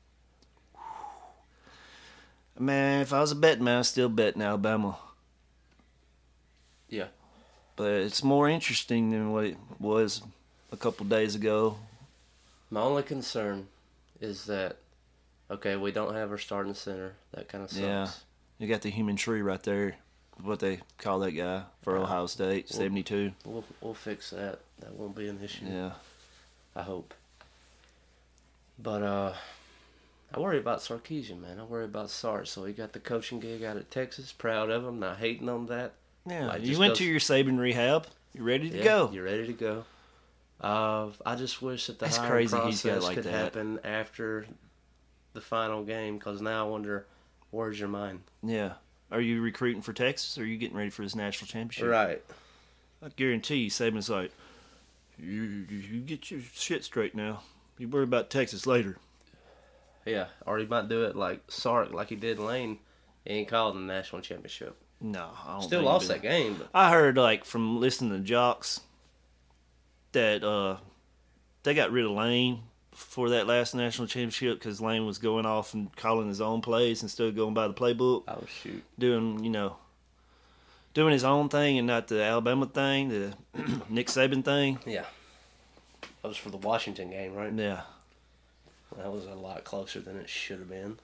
Man, if I was a betting man, I'd still bet in Alabama. Yeah. But it's more interesting than what it was a couple days ago. My only concern is that, okay, we don't have our starting center. That kind of sucks. Yeah. You got the human tree right there. What they call that guy for Ohio State, 72. We'll fix that. That won't be an issue. Yeah. I hope. But I worry about Sarkisian, man. I worry about Sark. So he got the coaching gig out at Texas. Proud of him. Not hating on that. Yeah. Like, You just went goes- to your Saban rehab. You ready to Yeah, go? You're ready to go. I just wish that the That's hiring crazy he's got process like could that. happen after the final game, because now I wonder, where's your mind? Yeah. Are you recruiting for Texas, or are you getting ready for this national championship? Right. I guarantee you, Saban's like, you get your shit straight now. You worry about Texas later. Yeah. Or he might do it like Sark, like he did Lane. He ain't called in the national championship. No, I don't Still think lost he that did. game, but I heard, like, from listening to Jocks that they got rid of Lane for that last national championship because Lane was going off and calling his own plays instead of going by the playbook, oh shoot. doing his own thing and not the Alabama thing, the Nick Saban thing. Yeah. That was for the Washington game, right? Yeah. That was a lot closer than it should have been.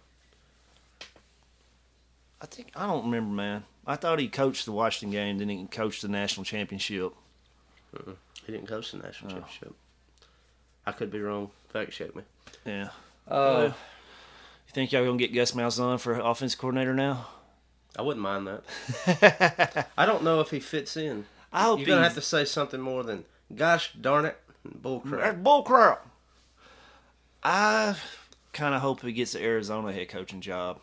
I don't remember, man. I thought he coached the Washington game, then he coached the national championship. He didn't coach the national championship. I could be wrong. Fact check me. Yeah. Uh, You think y'all gonna get Gus Malzahn for offensive coordinator now? I wouldn't mind that. I don't know if he fits in. I hope You're gonna he's- have to say something more than "Gosh darn it, bullcrap." That's bullcrap. I kind of hope he gets the Arizona head coaching job.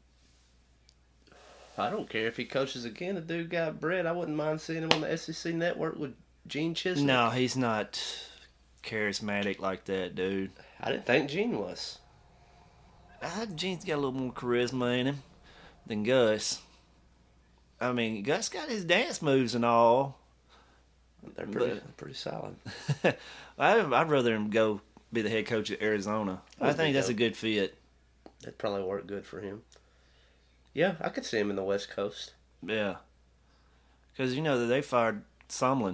I don't care if he coaches again. The dude got bread. I wouldn't mind seeing him on the SEC network with Gene Chisholm. No, he's not charismatic like that, dude. I didn't think Gene was. Gene's got a little more charisma in him than Gus. I mean, Gus got his dance moves and all. They're pretty solid. I'd rather him go be the head coach at Arizona. I think that's a good fit. That'd probably work good for him. Yeah, I could see him in the West Coast. Yeah. Because, they fired Sumlin.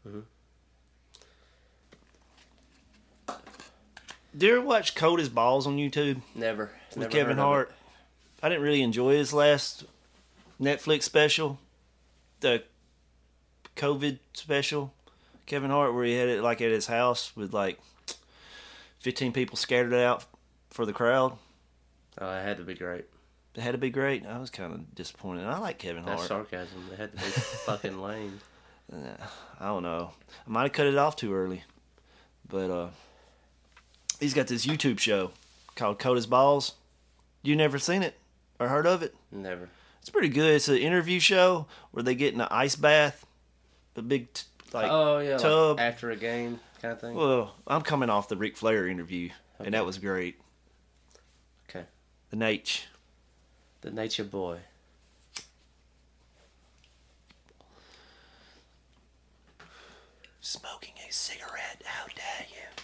Do you ever watch Cold as Balls on YouTube Never. with Never Kevin heard of Hart? I didn't really enjoy his last Netflix special, the COVID special. Kevin Hart, where he had it like at his house with like 15 people scattered out for the crowd. it. Oh, it had to be great. It had to be great. I was kind of disappointed. I like Kevin That's Hart. sarcasm. It had to be fucking lame. I don't know. I might have cut it off too early. But he's got this YouTube show called Cold as Balls. You never seen it or heard of it? Never. It's pretty good. It's an interview show where they get in an ice bath, a big like like after a game kind of thing. Well, I'm coming off the Ric Flair interview, Okay. and that was great. Okay. The Nate. The Nature Boy. Smoking a cigarette, how dare you?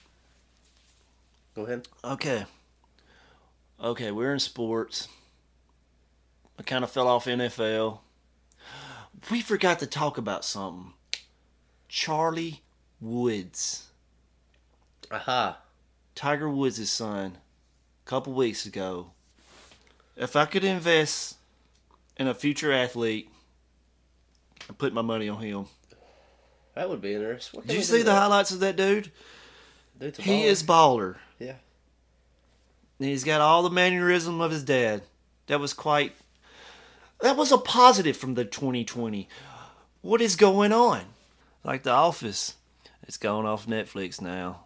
Go ahead. Okay, we're in sports. I kind of fell off NFL. We forgot to talk about something. Charlie Woods. Aha. Tiger Woods' son. A couple weeks ago. If I could invest in a future athlete, I'd put my money on him. That would be interesting. Did you see the highlights of that dude? Dude's a He baller. is baller. Yeah. And he's got all the mannerism of his dad. That was a positive from the 2020. What is going on? Like The Office. It's going off Netflix now.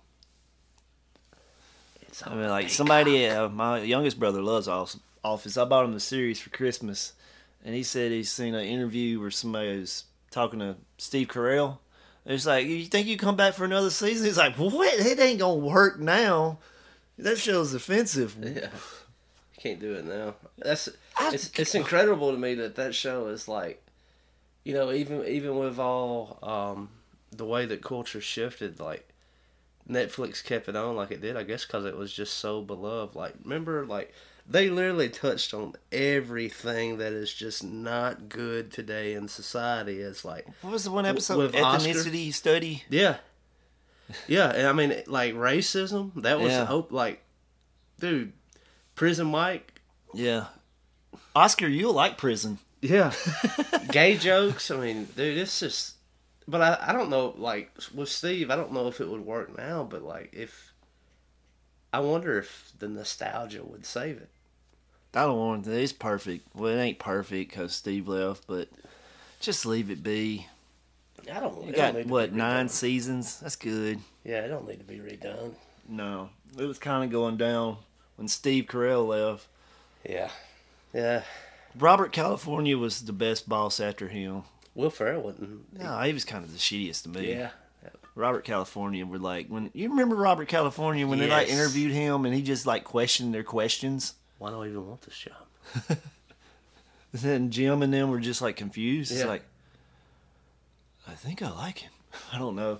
I mean, like somebody, my youngest brother loves Office. I bought him the series for Christmas. And he said he's seen an interview where somebody was talking to Steve Carell. It's like, you think you come back for another season? He's like, what? It ain't going to work now. That show's offensive. Yeah. You can't do it now. It's incredible to me that show is like, you know, even with all the way that culture shifted, like Netflix kept it on like it did, I guess because it was just so beloved. Like, remember, like, they literally touched on everything that is just not good today in society. It's like, What was the one episode? with Ethnicity study? yeah. Yeah, and I mean, like, racism, that was Yeah. the hope. Like, dude, Prison Mike. Yeah. Oscar, you'll like Prison. Yeah. Gay jokes. I mean, dude, it's just. But I don't know, like, with Steve, I don't know if it would work now, but, like, I wonder if the nostalgia would save it. I don't want it. It's perfect. Well, it ain't perfect because Steve left, but just leave it be. I don't. You it don't got, need to what, be 9 redone. seasons? That's good. Yeah, it don't need to be redone. No. It was kind of going down when Steve Carell left. Yeah. Yeah. Robert California was the best boss after him. Will Ferrell wouldn't. No, he was kind of the shittiest to me. Yeah. Robert California were like, when you remember Robert California when they like Yes. interviewed him and he just like questioned their questions? Why do I even want this job? And then Jim and them were just like confused. It's Yeah. like, I think I like him. I don't know.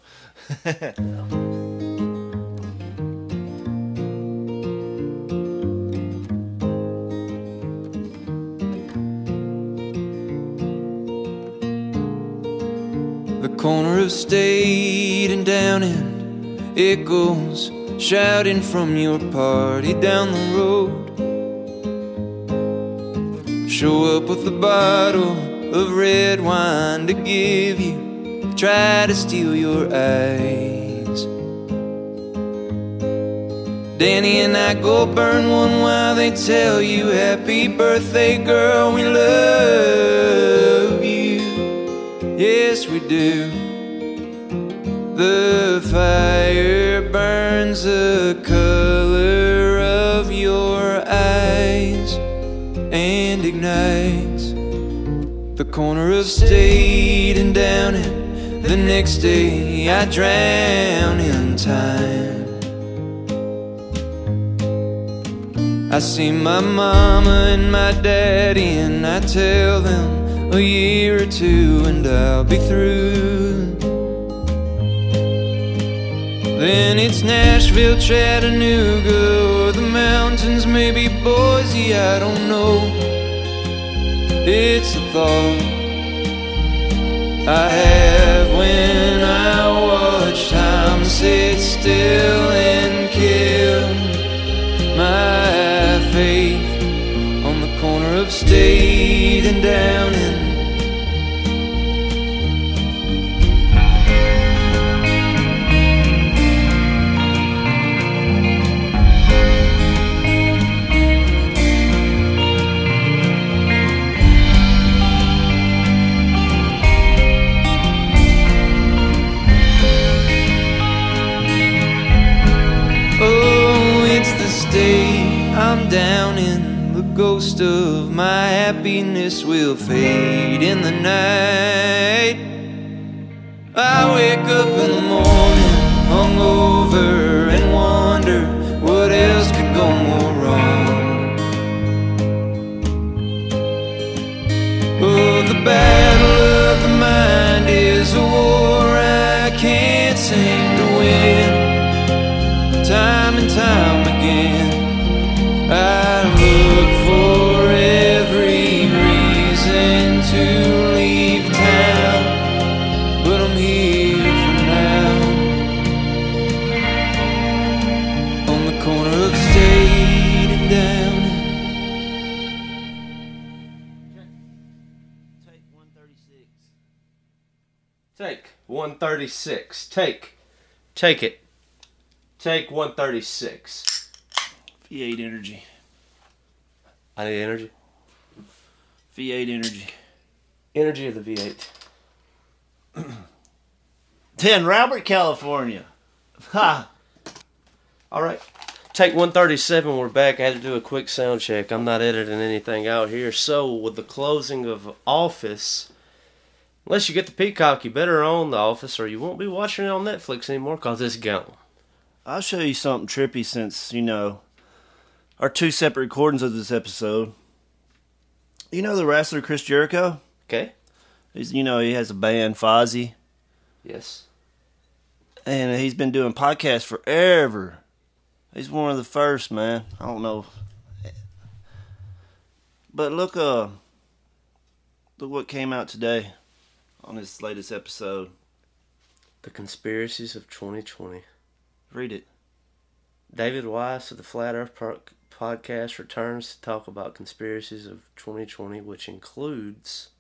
The corner of State and Downing echoes shouting from your party down the road. Show up with a bottle of red wine to give you, try to steal your eyes. Danny and I go burn one while they tell you happy birthday, girl, we love you. Yes, we do. The fire burns the color of your eyes and ignites the corner of State and Downing. The next day I drown in time. I see my mama and my daddy and I tell them a year or two and I'll be through. Then it's Nashville, Chattanooga, or the mountains, maybe Boise, I don't know. It's a thought I have when I watch time sit still and kill my faith on the corner of State and Downing. Oh, it's the state I'm down in. The ghost of my happiness will fade in the night. I wake up in the morning, hungover, and wonder what else could go more wrong. Oh, the battle of the mind is a war I can't seem to win. Time and time again, I look for every reason to leave town, but I'm here for now. On the corner of State and Down. Take 136. Take 136. Take it. Take 136. V8 energy. I need energy. V8 energy. Energy of the V8. 10, Robert, California. Ha! All right. Take 137. We're back. I had to do a quick sound check. I'm not editing anything out here. So, with the closing of Office, unless you get the Peacock, you better own The Office or you won't be watching it on Netflix anymore because it's gone. I'll show you something trippy since, our 2 separate recordings of this episode. You know the wrestler Chris Jericho? Okay? He has a band, Fozzy. Yes. And he's been doing podcasts forever. He's one of the first, man. I don't know. But look what came out today on his latest episode. The Conspiracies of 2020. Read it. David Weiss of the Flat Earth podcast returns to talk about conspiracies of 2020, which includes...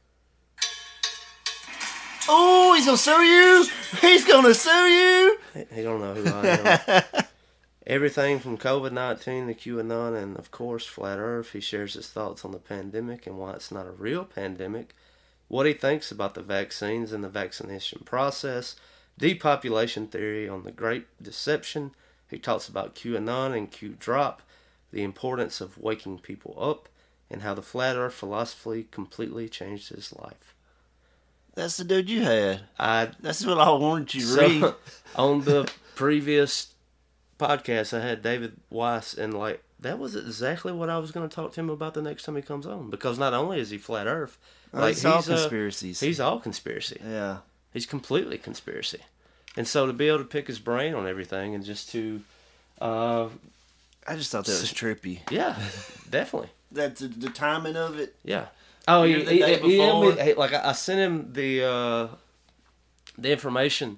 Oh, he's gonna sue you! He's gonna sue you! He don't know who I am. Everything from COVID-19 to QAnon and, of course, Flat Earth. He shares his thoughts on the pandemic and why it's not a real pandemic, what he thinks about the vaccines and the vaccination process, depopulation theory on the Great Deception. He talks about QAnon and Q-Drop, the importance of waking people up, and how the Flat Earth philosophy completely changed his life. That's the dude you had. That's what I wanted you to read. On the previous podcast, I had David Weiss, and that was exactly what I was going to talk to him about the next time he comes on. Because not only is he Flat Earth, he's all conspiracies. He's all conspiracy. Yeah. He's completely conspiracy. And so to be able to pick his brain on everything and just to... I just thought that was trippy. Yeah, definitely. That's the timing of it. Yeah. Oh, The day before. I sent him the information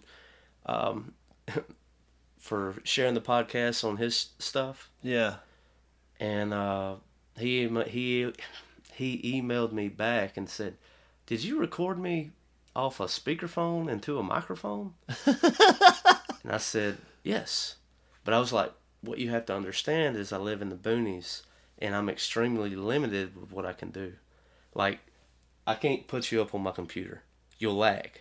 for sharing the podcast on his stuff. Yeah. And he emailed me back and said, "Did you record me off a speakerphone into a microphone?" And I said, "Yes." But I was like, what you have to understand is I live in the boonies and I'm extremely limited with what I can do. Like, I can't put you up on my computer. You'll lag.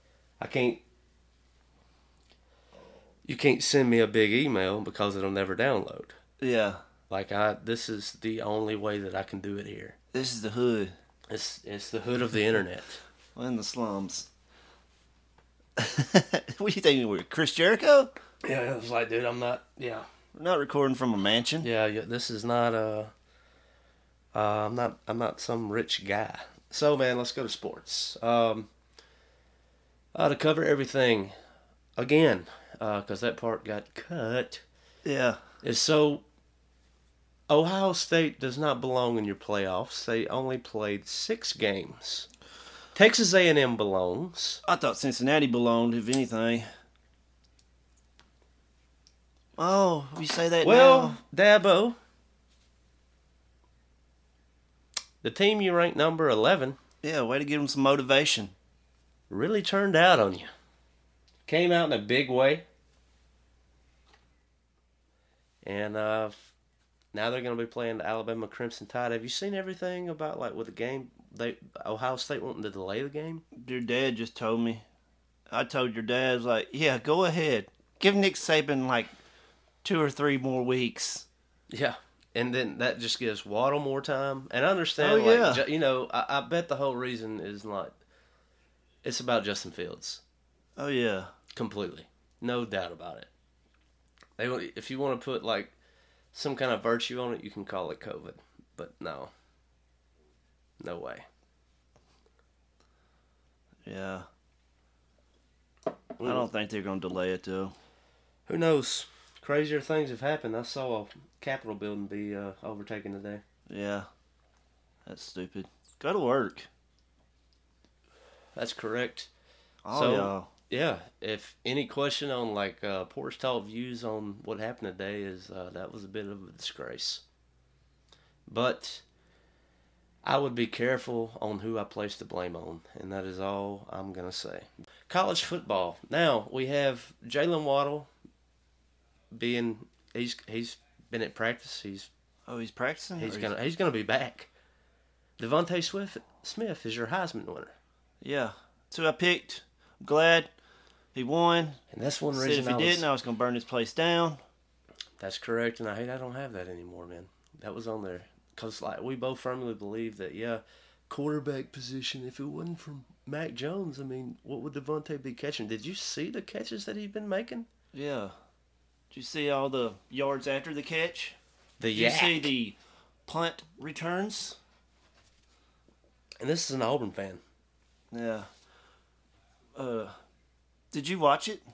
You can't send me a big email because it'll never download. Yeah. This is the only way that I can do it here. This is the hood. It's the hood of the internet. We're in the slums. What do you think? We're Chris Jericho? Yeah, it was like, dude, I'm not. Yeah, We're not recording from a mansion. yeah. This is not I'm not some rich guy. So, man, let's go to sports. To cover everything again, because that part got cut. Yeah. Is so. Ohio State does not belong in your playoffs. They only played 6 games. Texas A&M belongs. I thought Cincinnati belonged, if anything. Oh, you say that Well, now? Dabo, the team you ranked number 11 Yeah, way to give them some motivation. really turned out on you. Came out in a big way. And now they're going to be playing the Alabama Crimson Tide. Have you seen everything about, with the game? Ohio State wanting to delay the game? Your dad just told me. I told your dad, I was like, yeah, go ahead. Give Nick Saban 2 or 3 more weeks. Yeah. And then that just gives Waddle more time. And I understand, I bet the whole reason is it's about Justin Fields. Oh, yeah. Completely. No doubt about it. If you want to put, like, some kind of virtue on it, you can call it COVID. But no. No way. Yeah. I don't think they're going to delay it, though. Who knows? Crazier things have happened. I saw a Capitol building be overtaken today. Yeah. That's stupid. Go to work. That's correct. Oh, yeah. If any question on like Porch Talk views on what happened today is that was a bit of a disgrace. But I would be careful on who I place the blame on, and that is all I'm gonna say. College football. Now we have Jalen Waddle. He's been at practice. He's practicing. He's gonna be back. Devontae Smith is your Heisman winner. Yeah. That's who I picked. I'm glad he won. And that's one Said reason if he didn't, I was going to burn this place down. That's correct, and I don't have that anymore, man. That was on there. Because like, we both firmly believe that, yeah, quarterback position, if it wasn't for Mac Jones, I mean, what would Devontae be catching? Did you see the catches that he's been making? Yeah. Did you see all the yards after the catch? Did you see the punt returns? And this is an Auburn fan. Yeah. Did you watch it?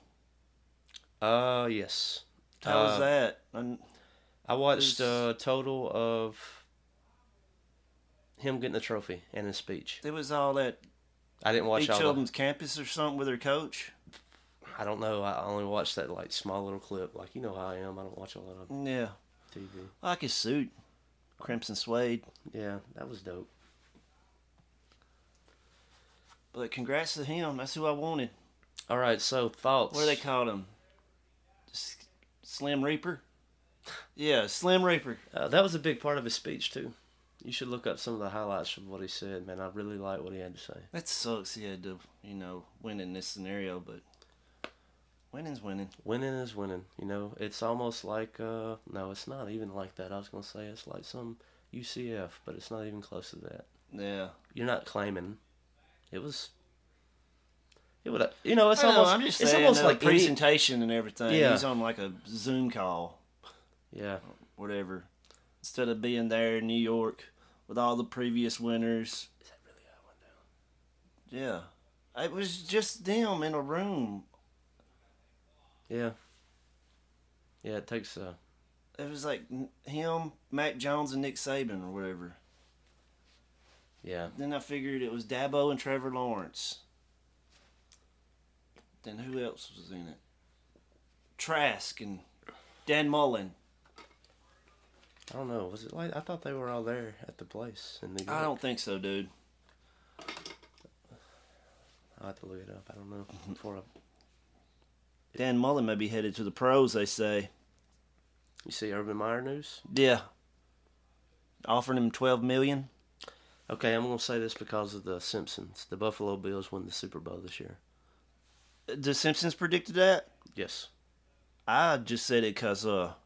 Yes. How was that? I watched a total of him getting the trophy and his speech. It was all that I didn't watch East Children's campus or something with their coach. I don't know. I only watched that like small little clip. Like, you know how I am. I don't watch a lot of TV. I like his suit. Crimson suede. Yeah, that was dope. But congrats to him. That's who I wanted. All right, so thoughts. What do they call him? Slim Reaper? Yeah, Slim Reaper. That was a big part of his speech, too. You should look up some of the highlights of what he said, man. I really like what he had to say. That sucks he had to, win in this scenario, but winning's winning. Winning is winning. It's almost like, no, it's not even like that. I was going to say it's like some UCF, but it's not even close to that. Yeah. You're not claiming. It would, it's almost, I'm just it's saying almost like presentation and everything. Yeah. He's on like a Zoom call. Yeah. Whatever. Instead of being there in New York with all the previous winners. Is that really how it went down? Yeah. It was just them in a room. Yeah. Yeah, it takes, It was like him, Mac Jones, and Nick Saban or whatever. Yeah. Then I figured it was Dabo and Trevor Lawrence. Then who else was in it? Trask and Dan Mullen. I don't know. Was it like, I thought they were all there at the place in New York. I don't think so, dude. I'll have to look it up. I don't know. Before Dan Mullen may be headed to the pros, they say. You see Urban Meyer news? Yeah. Offering him $12 million. Okay, I'm going to say this because of the Simpsons. The Buffalo Bills won the Super Bowl this year. The Simpsons predicted that? Yes. I just said it because,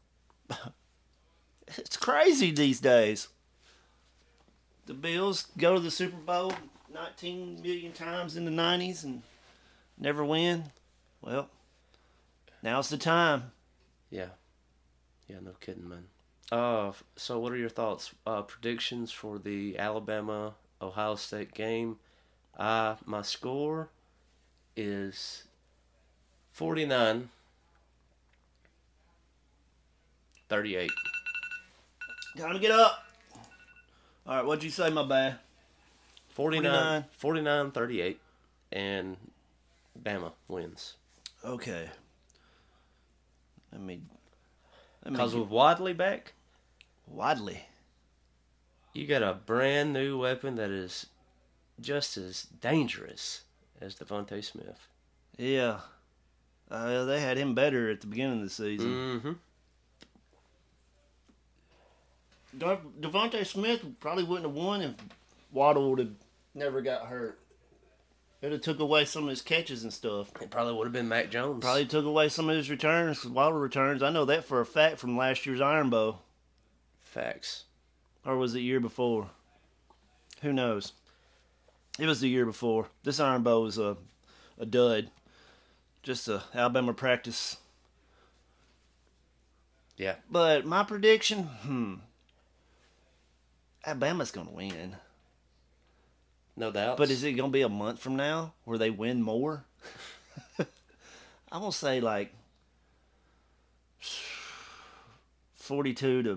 it's crazy these days. The Bills go to the Super Bowl 19 million times in the 90s and never win. Well, now's the time. Yeah. Yeah, no kidding, man. So what are your thoughts? Predictions for the Alabama-Ohio State game? My score is 49-38. Time to get up. All right, what'd you say, my bad? 49-38, and Bama wins. Okay. Because with Wadley back, Wadley. you got a brand new weapon that is just as dangerous as Devontae Smith. Yeah. They had him better at the beginning of the season. Mm-hmm. Devontae Smith probably wouldn't have won if Waddle would have never got hurt. It would have took away some of his catches and stuff. It probably would have been Mac Jones. Probably took away some of his returns, because Waddle returns. I know that for a fact from last year's Iron Bowl. Facts. Or was it the year before? Who knows? It was the year before. This Iron Bowl was a dud. Just a Alabama practice. Yeah. But my prediction, Alabama's going to win. No doubt. But is it going to be a month from now where they win more? I'm going to say like 42-25.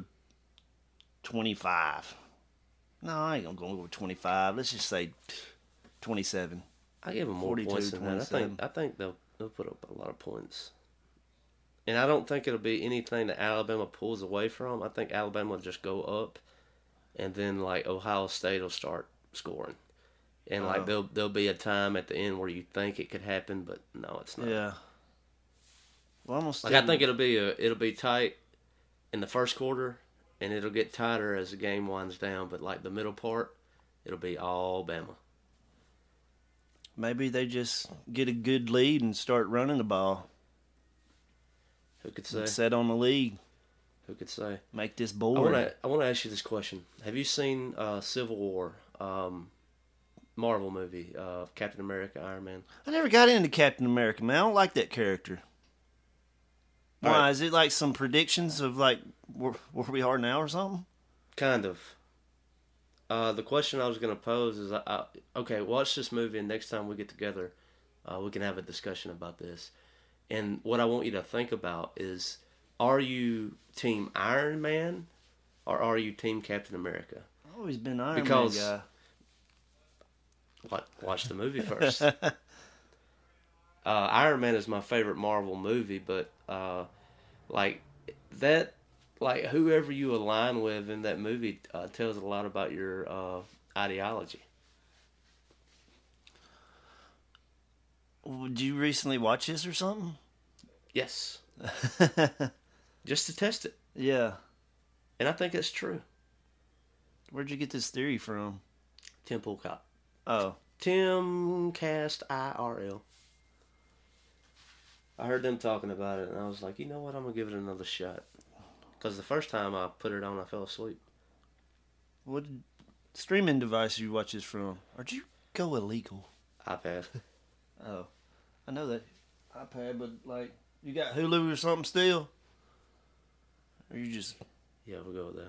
No, I ain't going to go over 25. Let's just say 27. I give them more 42, points than that. 27. I think they'll put up a lot of points. And I don't think it'll be anything that Alabama pulls away from. I think Alabama will just go up, and then like Ohio State will start scoring, and like there'll be a time at the end where you think it could happen, but no, it's not. Yeah. Well, almost. Like I think it'll be tight in the first quarter, and it'll get tighter as the game winds down. But like the middle part, it'll be all Bama. Maybe they just get a good lead and start running the ball. Who could say? Set on the lead. Who could say? Make this boring. I want to ask you this question. Have you seen Civil War, Marvel movie, Captain America, Iron Man? I never got into Captain America, man. I don't like that character. Why? Right. Is it like some predictions of like where we are now or something? Kind of. The question I was going to pose is, okay, watch this movie, and next time we get together, we can have a discussion about this. And what I want you to think about is, are you Team Iron Man or are you Team Captain America? I've always been Iron Because- Man guy. Watch the movie first. Iron Man is my favorite Marvel movie, but like that, like whoever you align with in that movie tells a lot about your ideology. Did you recently watch this or something? Yes, just to test it, Yeah. and I think it's true. Where'd you get this theory from? Tim Poolcott, Oh. Timcast IRL. I heard them talking about it, and I was like, you know what? I'm gonna give it another shot. Because the first time I put it on, I fell asleep. What streaming device you watch this from? Or did you go illegal? iPad. Oh. I know that. iPad, but like, you got Hulu or something still? Or you just... Yeah, we'll go with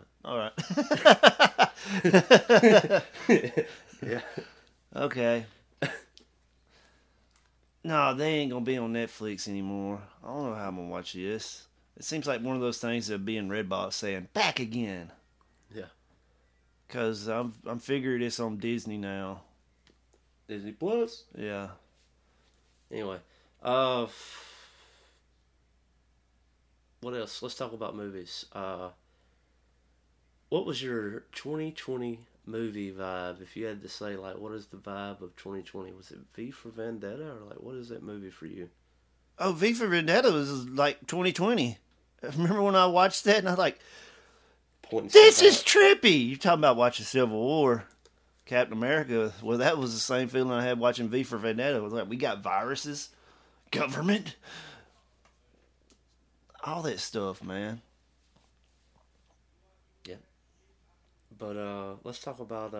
Alright. that. Yeah. Okay. No, they ain't gonna be on Netflix anymore. I don't know how I'm gonna watch this. It seems like one of those things that'd be in Redbox saying, back again. Yeah. Because I'm figuring it's on Disney now. Disney Plus. Yeah. Anyway, what else? Let's talk about movies. What was your 2020 movie vibe? If you had to say, like, what is the vibe of 2020? Was it V for Vendetta, or like, what is that movie for you? Oh, V for Vendetta was like 2020. I remember when I watched that and I was like, Pointing this stuff is trippy. You're talking about watching Civil War. Captain America, well, that was the same feeling I had watching V for Vendetta. It was like, we got viruses, government, all that stuff, man. Yeah. But let's talk about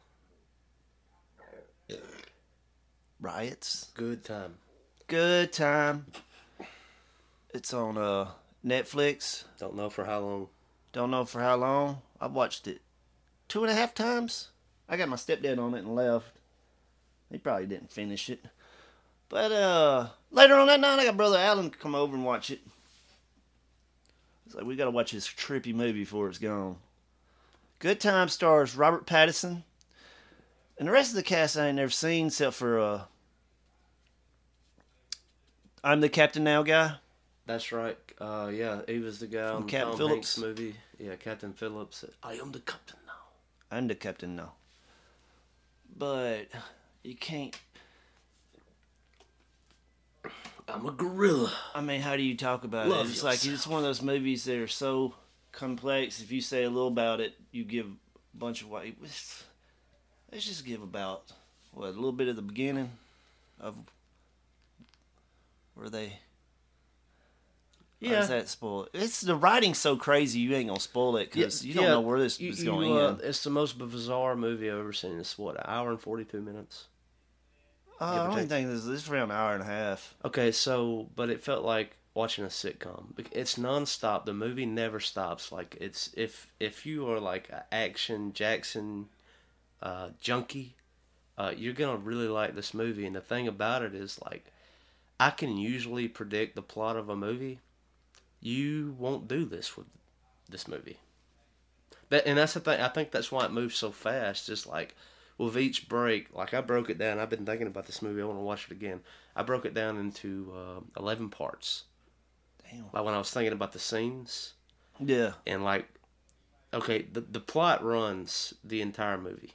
Riots. Good Time. Good time. It's on Netflix. Don't know for how long. Don't know for how long. I've watched it 2.5 times. I got my stepdad on it and left. He probably didn't finish it. But later on that night, I got Brother Alan to come over and watch it. It's like, we got to watch this trippy movie before it's gone. Good Time stars Robert Pattinson. And the rest of the cast I ain't never seen except for I'm the Captain Now guy. That's right. Yeah, he was the guy on the Captain Tom Phillips. Hanks movie. Yeah, Captain Phillips. I am the captain now. I'm the Captain Now. But you can't... I'm a gorilla. I mean, how do you talk about Love it? It's like, yourself. it's one of those movies that are so complex. If you say a little about it, you give a bunch of weight. Let's just give about, a little bit of the beginning of where they... How does that spoil it? It's the writing's so crazy, you ain't gonna spoil it because you don't know where this is going to end. It's the most bizarre movie I've ever seen. It's what, an hour and 42 minutes? I don't think this is around an hour and a half. Okay, so but it felt like watching a sitcom. It's nonstop. The movie never stops. Like it's if you are like an action Jackson junkie, you're gonna really like this movie. And the thing about it is, like, I can usually predict the plot of a movie. You won't do this with this movie. And that's the thing. I think that's why it moves so fast. Just like with each break, like I broke it down. I've been thinking about this movie. I want to watch it again. I broke it down into 11 parts. Damn. Like when I was thinking about the scenes. Yeah. And like, okay, the plot runs the entire movie.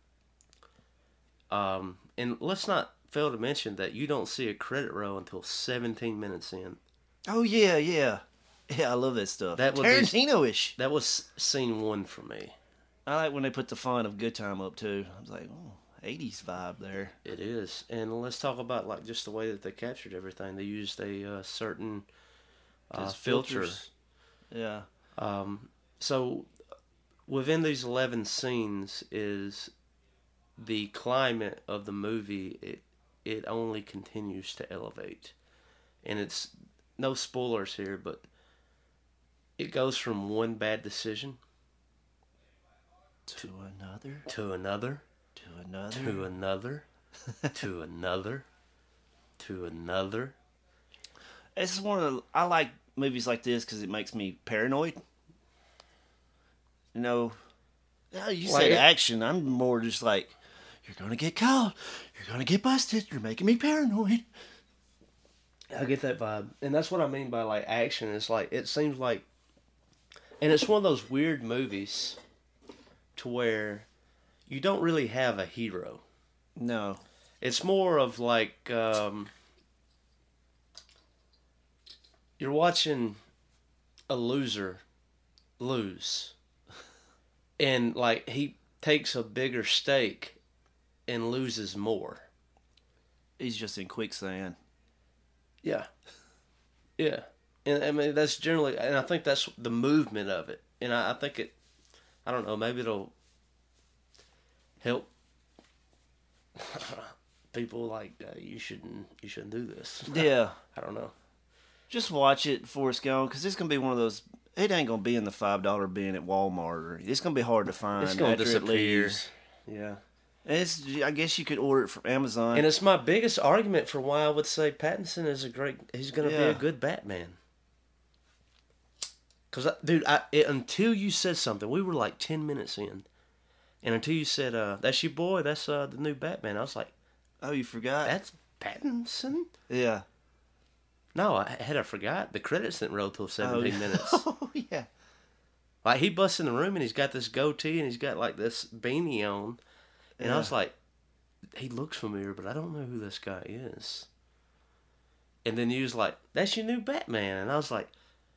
And let's not fail to mention that you don't see a credit roll until 17 minutes in. Oh yeah, yeah. Yeah, I love that stuff. That would be- Tarantino-ish. That was scene 1 for me. I like when they put the font of Good Time up too. I was like, oh, 80s vibe there. It is. And let's talk about like just the way that they captured everything. They used a certain Just filter. filters. Yeah. So within these 11 scenes is the climate of the movie. It only continues to elevate. And it's no spoilers here, but it goes from one bad decision To another. to another, To another. to another, to another, to another. It's one of the, I like movies like this because it makes me paranoid. You know, yeah, you Like said it- action. I'm more just like, you're gonna get caught. You're gonna get busted. You're making me paranoid. I get that vibe. And that's what I mean by like action. It's like, it seems like, and it's one of those weird movies to where you don't really have a hero. No. It's more of like, you're watching a loser lose. And like he takes a bigger stake and loses more. He's just in quicksand. Yeah. Yeah. And I mean, that's generally, and I think that's the movement of it. And I think it, I don't know, maybe it'll help people like, you shouldn't do this. Yeah. I don't know. Just watch it before it's gone because it's gonna be one of those. It ain't gonna be in the $5 bin at Walmart. Or it's gonna be hard to find. It's going to after it disappear. leaves. Yeah. And it's. I guess you could order it from Amazon. And it's my biggest argument for why I would say Pattinson is he's going to be Yeah. a good Batman. Because, dude, until you said something, we were like 10 minutes in. And until you said, that's your boy, that's the new Batman, I was like, oh, you forgot? that's Pattinson? Yeah. No, I forgot. The credits didn't roll till 17 minutes. Oh yeah. Like, he busts in the room and he's got this goatee and he's got like this beanie on. And I was like, he looks familiar, but I don't know who this guy is. And then he was like, that's your new Batman. And I was like,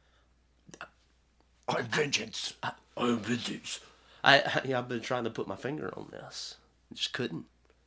I'm vengeance. I'm vengeance. I've been trying to put my finger on this. I just couldn't.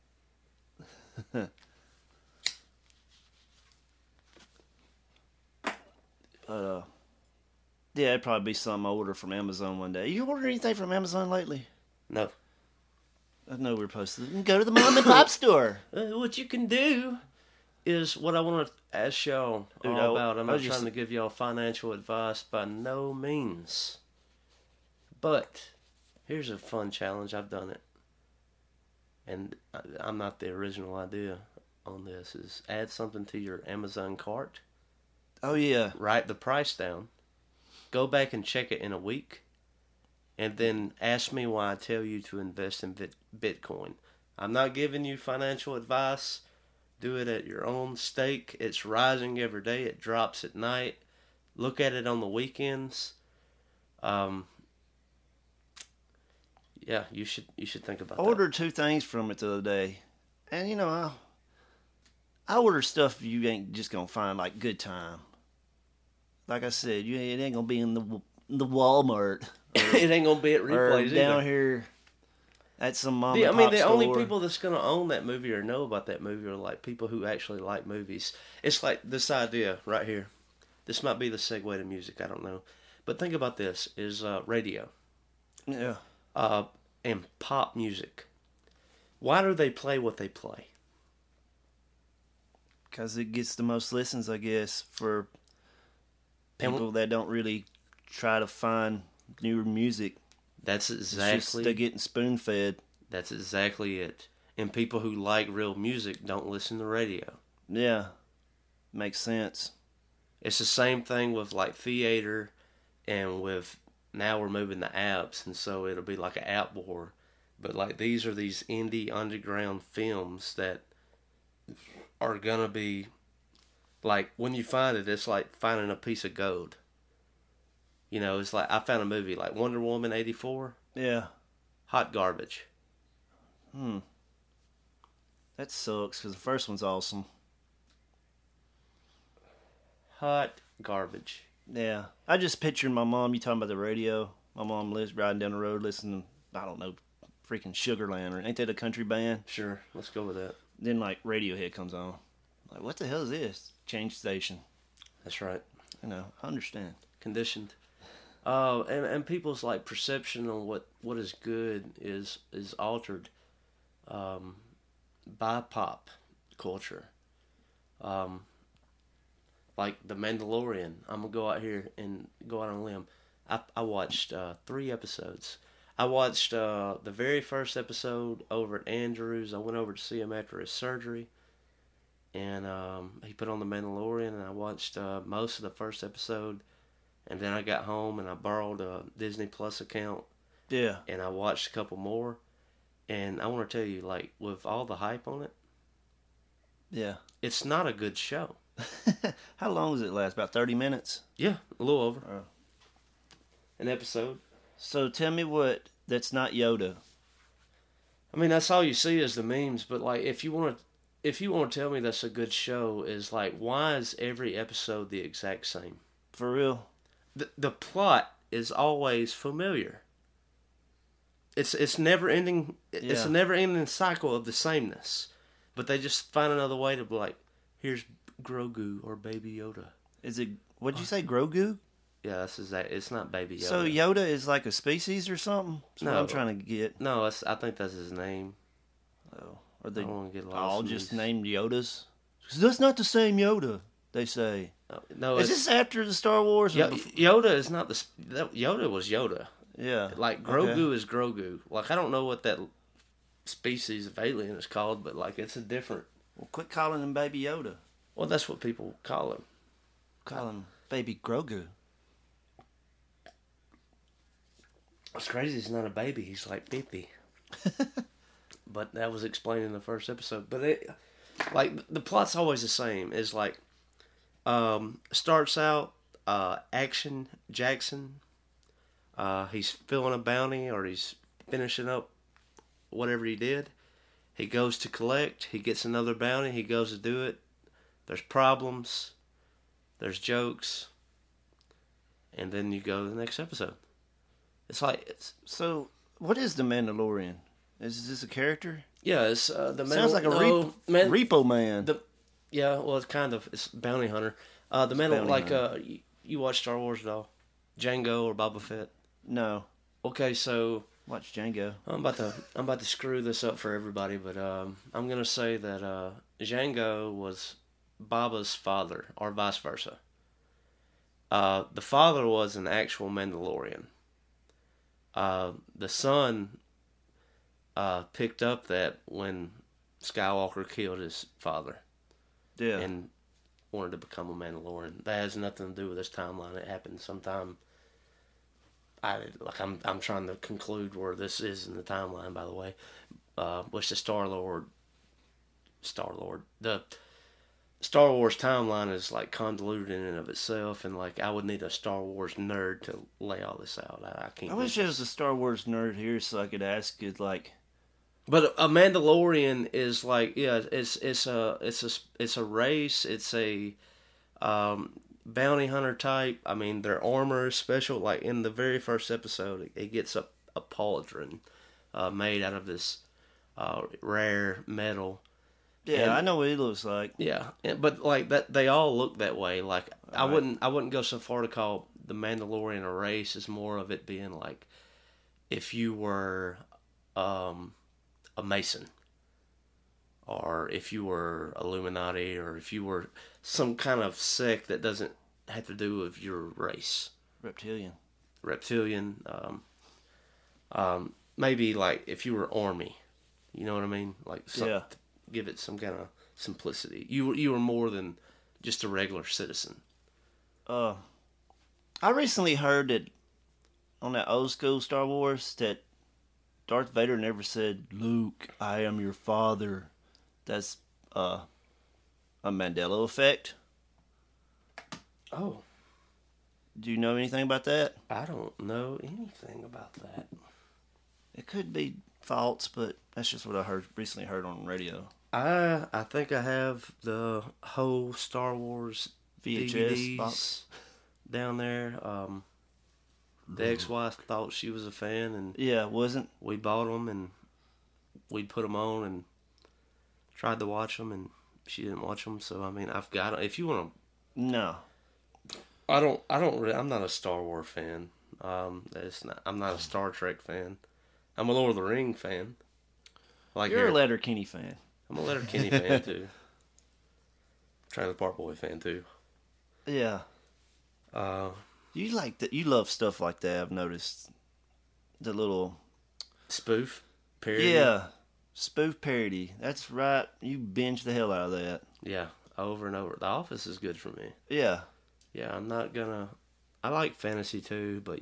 Yeah, it'd probably be something I order from Amazon one day. You order anything from Amazon lately? No. I know we're supposed to go to the mom and pop store. What you can do is what I want to ask y'all Dude, all about. I'm I not was just- trying to give y'all financial advice by no means. But here's a fun challenge. I've done it. And I'm not the original idea on this. Is add something to your Amazon cart. Oh yeah. Write the price down. Go back and check it in a week. And then ask me why I tell you to invest in Bitcoin. I'm not giving you financial advice. Do it at your own stake. It's rising every day. It drops at night. Look at it on the weekends. Yeah, you should think about I that. ordered 2 things from it the other day, and you know I order stuff you ain't just gonna find like Good Time. Like I said, it ain't gonna be in the Walmart It ain't gonna be at or replays down either. here at some mom I and mean, pop the store. only people that's gonna own that movie or know about that movie are like people who actually like movies. It's like this idea right here. This might be the segue to music. I don't know, but think about this: is radio Yeah. and pop music. Why do they play what they play? Because it gets the most listens, I guess, for people that don't really try to find newer music. That's It's exactly. just they're getting spoon fed. That's exactly it. And people who like real music don't listen to radio. Yeah, makes sense. It's the same thing with like theater, and with now we're moving to apps, and so it'll be like an app war. But like these are these indie underground films that are gonna be like, when you find it, it's like finding a piece of gold. You know, it's like I found a movie like Wonder Woman 84, Yeah. hot garbage. That sucks because the first one's awesome. Hot garbage. Yeah. I just pictured my mom, you talking about the radio. My mom lives riding down the road listening, I don't know, freaking Sugarland, or ain't that a country band? Sure, let's go with that. Then like Radiohead comes on. Like, what the hell is this? Change station. That's right. You know, I understand. Conditioned. And people's like perception on what is good is altered by pop culture. Like The Mandalorian. I'm gonna go out here and go out on a limb. I watched 3 episodes. I watched the very first episode over at Andrews. I went over to see him after his surgery, and he put on The Mandalorian, and I watched most of the first episode. And then I got home and I borrowed a Disney Plus account. Yeah. And I watched a couple more. And I want to tell you, like, with all the hype on it, Yeah. it's not a good show. How long does it last? About 30 minutes? Yeah, a little over. Oh. An episode. So tell me what that's not Yoda. I mean, that's all you see is the memes. But like, if you want to tell me that's a good show, is like, why is every episode the exact same? For real? The plot is always familiar. It's never ending. It's a Yeah. never ending cycle of the sameness. But they just find another way to be like, here's Grogu or Baby Yoda. Is it, what'd you say, Grogu? Yeah, that's exact. It's not Baby Yoda. So Yoda is like a species or something? That's what No. I'm trying to get. No, I think that's his name. Oh, are I they don't want to get lost. all in just these. named Yodas? 'Cause that's not the same Yoda, they say. No, Is this after the Star Wars? Or Yoda is not the. Yoda was Yoda. Yeah. Like Grogu is Grogu. Like, I don't know what that species of alien is called, but like it's a different. Well, quit calling him Baby Yoda. Well, that's what people call him. Call him Baby Grogu. What's crazy, he's not a baby. He's like 50. But that was explained in the first episode. But like the plot's always the same. It's like starts out Action Jackson. He's filling a bounty, or he's finishing up whatever he did. He goes to collect. He gets another bounty. He goes to do it. There's problems. There's jokes. And then you go to the next episode. It's like So, what is the Mandalorian? Is this a character? yeah, it's the Sounds like a Man- Repo Man. Yeah, well, it's bounty hunter. The Bounty hunter. You watch Star Wars at all? Django or Boba Fett? No. Okay, so Watch Django. I'm about to screw this up for everybody, but I'm gonna say that Django was Baba's father, or vice versa. The father was an actual Mandalorian. The son picked up that when Skywalker killed his father Yeah. and wanted to become a Mandalorian. That has nothing to do with this timeline. It happened sometime. I'm trying to conclude where this is in the timeline. By the way, which the Star Lord. The Star Wars timeline is like convoluted in and of itself, and like I would need a Star Wars nerd to lay all this out. I can't. I wish there was a Star Wars nerd here so I could ask it, like, But a Mandalorian is like, yeah, it's a race. It's a bounty hunter type. I mean, their armor is special. Like in the very first episode, it gets a pauldron made out of this rare metal. yeah, And- I know what he looks like. Yeah, but like that, they all look that way. Like I wouldn't go so far to call the Mandalorian a race. It's more of it being like if you were a Mason. or if you were Illuminati, or if you were some kind of sect that doesn't have to do with your race. Reptilian. Maybe like if you were Army, you know what I mean? Like give it some kind of simplicity. You were more than just a regular citizen. I recently heard that on that old school Star Wars that Darth Vader never said, "Luke, I am your father." That's a Mandela effect. Oh. Do you know anything about that? I don't know anything about that. It could be false, but that's just what I recently heard on radio. I think I have the whole Star Wars VHS DVDs box down there. The ex-wife thought she was a fan, and yeah, wasn't we bought them and we put them on and tried to watch them, and she didn't watch them. So I mean, I've got them. If you want to, no. I don't really. I'm not a Star Wars fan. I'm not a Star Trek fan. I'm a Lord of the Ring fan. You're a Letterkenny fan. I'm a Letterkenny fan too. Trailer Park Boy fan too. Yeah. You like that? You love stuff like that. I've noticed the little spoof parody. Yeah, spoof parody. That's right. You binge the hell out of that. Yeah, over and over. The Office is good for me. Yeah. Yeah, I'm not gonna. I like fantasy too, but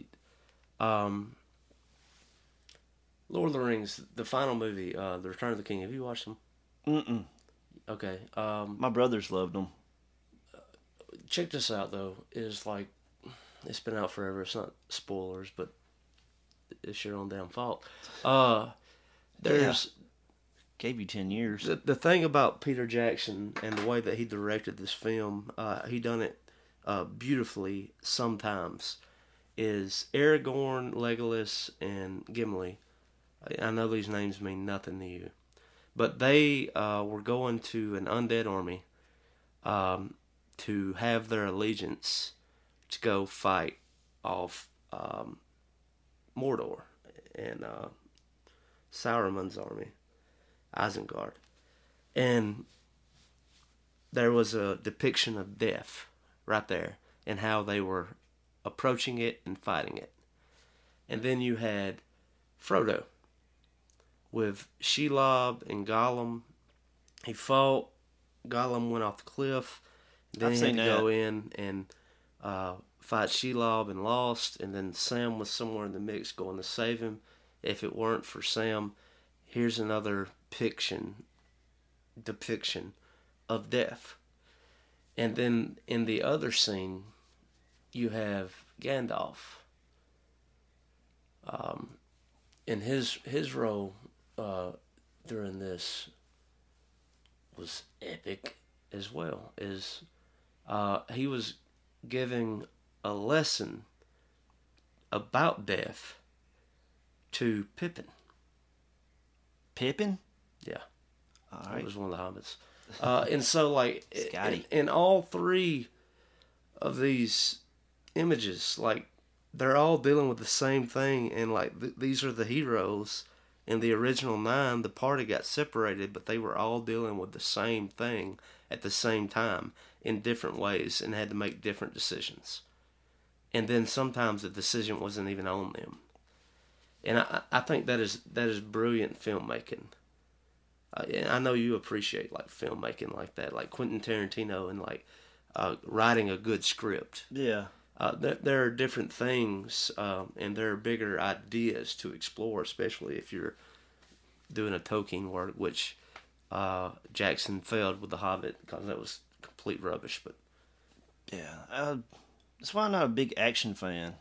Lord of the Rings, the final movie, The Return of the King. Have you watched them? Mm-mm. Okay. My brothers loved them. Check this out though. It's like it's been out forever. It's not spoilers, but it's your own damn fault. There's gave you 10 years. The thing about Peter Jackson and the way that he directed this film, he done it beautifully sometimes, is Aragorn, Legolas, and Gimli. I know these names mean nothing to you, but they were going to an undead army to have their allegiance to go fight off Mordor and Sauron's army, Isengard. And there was a depiction of death right there and how they were approaching it and fighting it. And then you had Frodo with Shelob and Gollum. He fought. Gollum went off the cliff. Then he had to go in and fight Shelob and lost. And then Sam was somewhere in the mix going to save him. If it weren't for Sam, here's another depiction of death. And then in the other scene, you have Gandalf. And his role during this was epic as well. He was giving a lesson about death to Pippin. Pippin? Yeah. All right. He was one of the hobbits. And so, like, Scotty. in all three of these images, like, they're all dealing with the same thing. And, like, these are the heroes. In the original 9, the party got separated, but they were all dealing with the same thing at the same time in different ways and had to make different decisions. And then sometimes the decision wasn't even on them. And I think that is brilliant filmmaking. And I know you appreciate like filmmaking like that, like Quentin Tarantino and like writing a good script. Yeah. There are different things, and there are bigger ideas to explore, especially if you're doing a Tolkien work, which Jackson failed with The Hobbit because that was complete rubbish. But yeah, that's why I'm not a big action fan.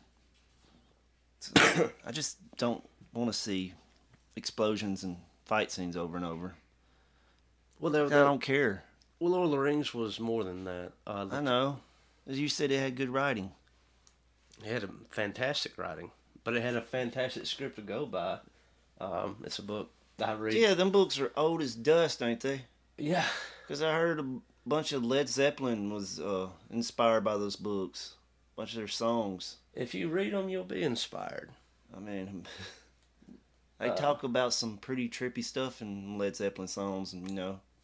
I just don't want to see explosions and fight scenes over and over. Well, I don't care. Well, Lord of the Rings was more than that. I know. As you said, it had good writing. It had a fantastic writing, but it had a fantastic script to go by. It's a book I read. Yeah, them books are old as dust, ain't they? Yeah. Because I heard a bunch of Led Zeppelin was inspired by those books. A bunch of their songs. If you read them, you'll be inspired. I mean, they talk about some pretty trippy stuff in Led Zeppelin songs, and you know.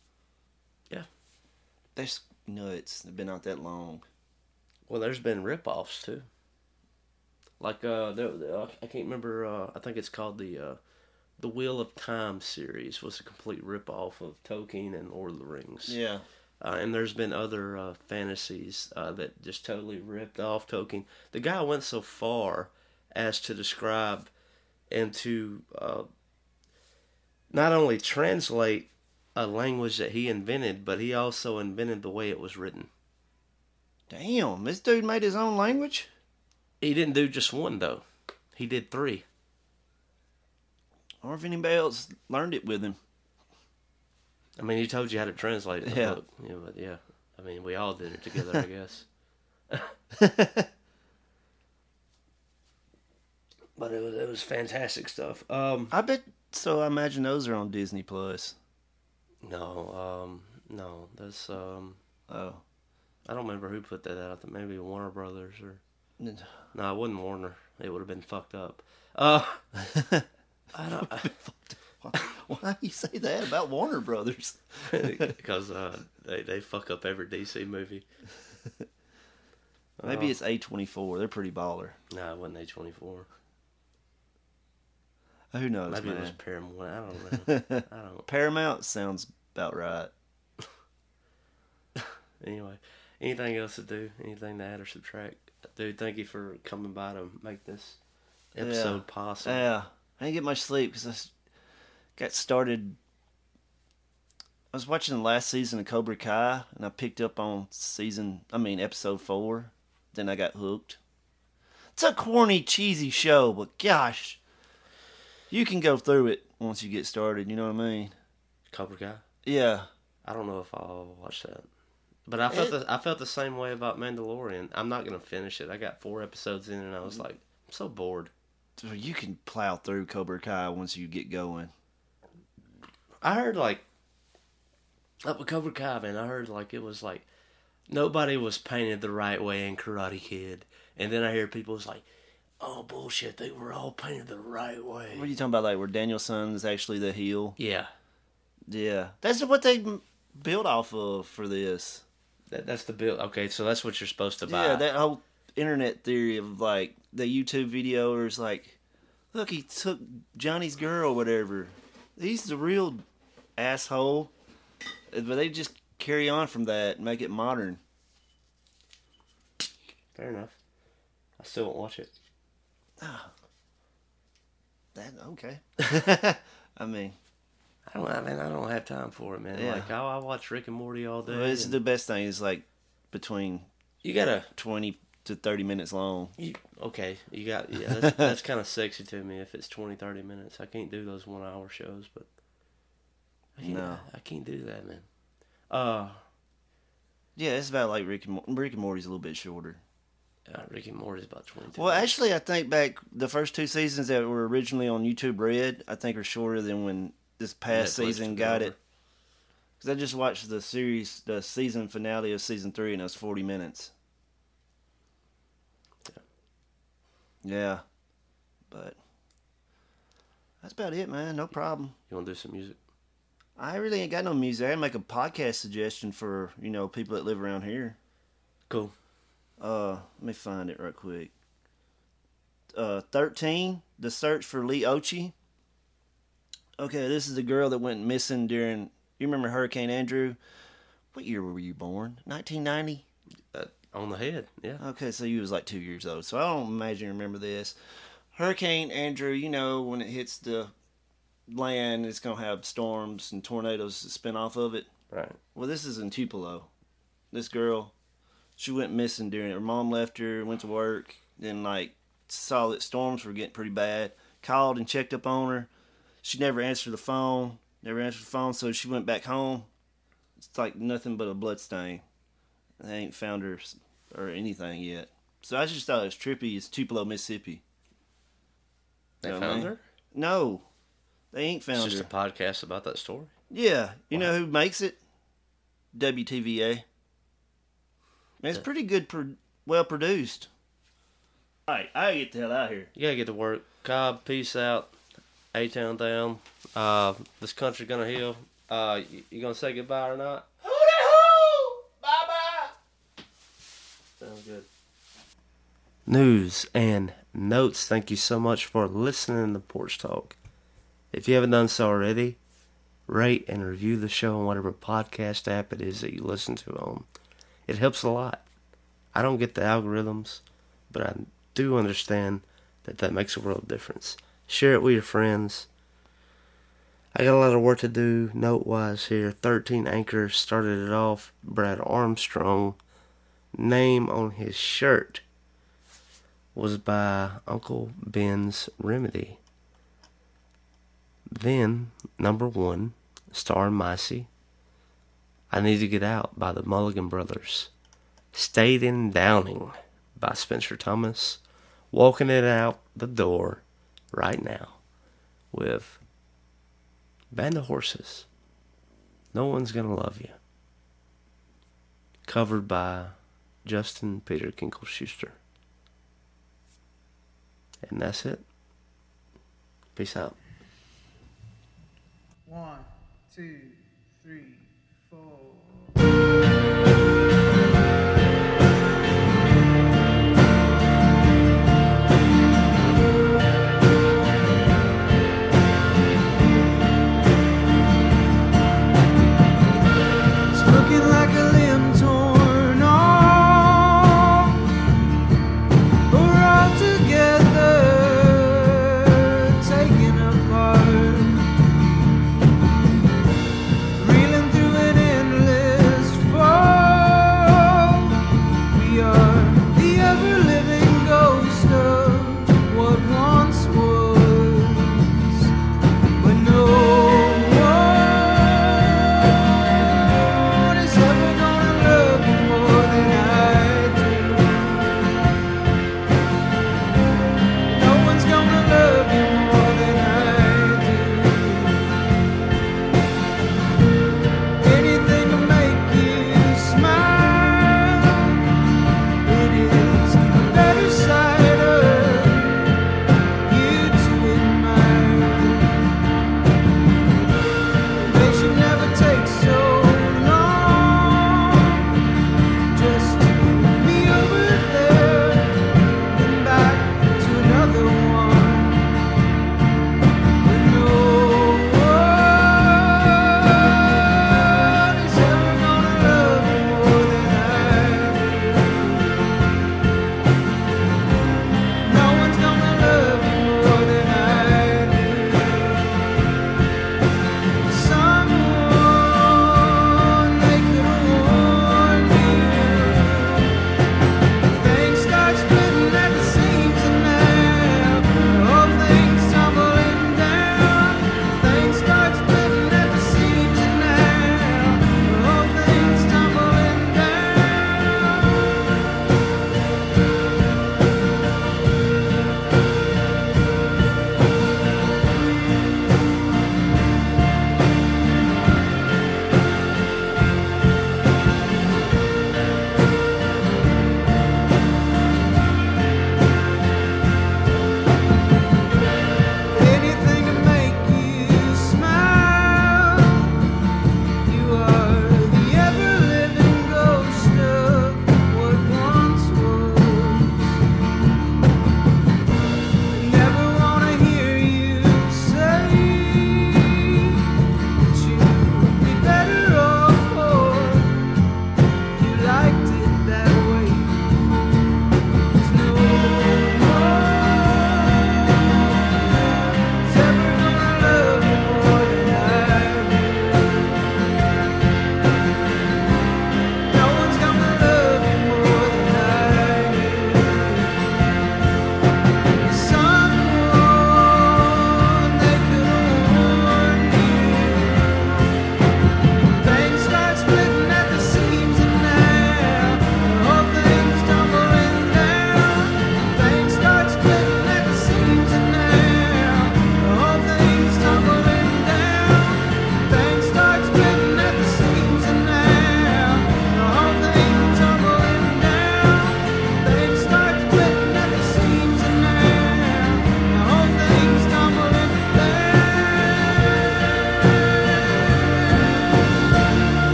Yeah. That's nuts. They've been out that long. Well, there's been rip-offs too. Like I can't remember. I think it's called the Wheel of Time series was a complete rip-off of Tolkien and Lord of the Rings. Yeah. And there's been other fantasies that just totally ripped off Tolkien. The guy went so far as to describe and to not only translate a language that he invented, but he also invented the way it was written. Damn, this dude made his own language? He didn't do just one, though. He did 3. Or if anybody else learned it with him. I mean, he told you how to translate the Yeah. book. Yeah, but yeah. I mean, we all did it together, I guess. But it was fantastic stuff. I bet so. I imagine those are on Disney Plus. No, that's Oh. I don't remember who put that out. Maybe Warner Brothers or no, it wasn't Warner. It would have been fucked up. I don't Why do you say that about Warner Brothers? because they fuck up every DC movie. Maybe it's A24. They're pretty baller. No, it wasn't A24. Who knows, Maybe man? it was Paramount. I don't know. I don't. Paramount sounds about right. Anyway, anything else to do? Anything to add or subtract? Dude, thank you for coming by to make this episode possible. Yeah, I didn't get much sleep because I got started. I was watching the last season of Cobra Kai, and I picked up on episode 4. Then I got hooked. It's a corny, cheesy show, but gosh, you can go through it once you get started. You know what I mean? Cobra Kai? Yeah. I don't know if I'll watch that. But I felt the same way about Mandalorian. I'm not going to finish it. I got 4 episodes in, and I was like, I'm so bored. So you can plow through Cobra Kai once you get going. I heard, like, up with Cobra Kai, man, I heard, like, it was, like, nobody was painted the right way in Karate Kid. And then I hear people was like, oh, bullshit, they were all painted the right way. What are you talking about, like, where Daniel-san is actually the heel? Yeah. Yeah. That's what they built off of for this. That's the build. Okay, so that's what you're supposed to buy. Yeah, that whole internet theory of, like, the YouTube video where it's like, look, he took Johnny's girl or whatever. He's the real asshole. But they just carry on from that and make it modern. Fair enough. I still won't watch it. Okay. I mean, I don't have time for it, man. Yeah. Like, I watch Rick and Morty all day. well, it's the best thing is like between You gotta... 20 to 30 minutes long. That's kind of sexy to me if it's 20, 30 minutes. I can't do those 1 hour shows, but I can't do that, man. Yeah, it's about like Rick and Morty's a little bit shorter. Rick and Morty's about 22 Well, minutes. actually, I think back the first 2 seasons that were originally on YouTube Red, I think are shorter than when this past Netflix season took got over. it. Because I just watched the season finale of season 3, and it was 40 minutes. Yeah. But that's about it, man. No problem. You want to do some music? I really ain't got no music. I gotta make a podcast suggestion for, people that live around here. Cool. Let me find it right quick. 13, The Search for Lee Ochi. Okay, this is the girl that went missing during, you remember Hurricane Andrew? What year were you born? 1990? On the head, yeah. Okay, so you was like 2 years old, so I don't imagine you remember this. Hurricane Andrew, when it hits the land, it's going to have storms and tornadoes that spin off of it. Right. Well, this is in Tupelo. This girl, she went missing during it. Her mom left her, went to work, then saw that storms were getting pretty bad. Called and checked up on her. She never answered the phone. So she went back home. It's like nothing but a blood stain. They ain't found her or anything yet. So I just thought it was trippy. It's Tupelo, Mississippi. They You know what I found mean? her? No, they ain't It's found just her. a podcast about that story. Yeah, you know who makes it? WTVA. Man, it's pretty good, well produced. All right, I get the hell out of here. You gotta get to work. Cobb, peace out. A-Town down. This country gonna heal. You gonna say goodbye or not? good. News and notes. Thank you so much for listening to Porch Talk. If you haven't done so already, rate and review the show on whatever podcast app it is that you listen to on. It helps a lot. I don't get the algorithms, but I do understand that makes a world of difference. Share it with your friends. I got a lot of work to do note-wise here. 13 Anchors started it off. Brad Armstrong. Name on his shirt was by Uncle Ben's Remedy. Then, number 1, Star Micey. I Need to Get Out by the Mulligan Brothers. Stayed in Downing by Spencer Thomas. Walking it out the door right now with Band of Horses. No One's Gonna Love You. Covered by Justin Peter Kinkle-Schuster. And that's it. Peace out. 1, 2, 3, 4. Reeling through an endless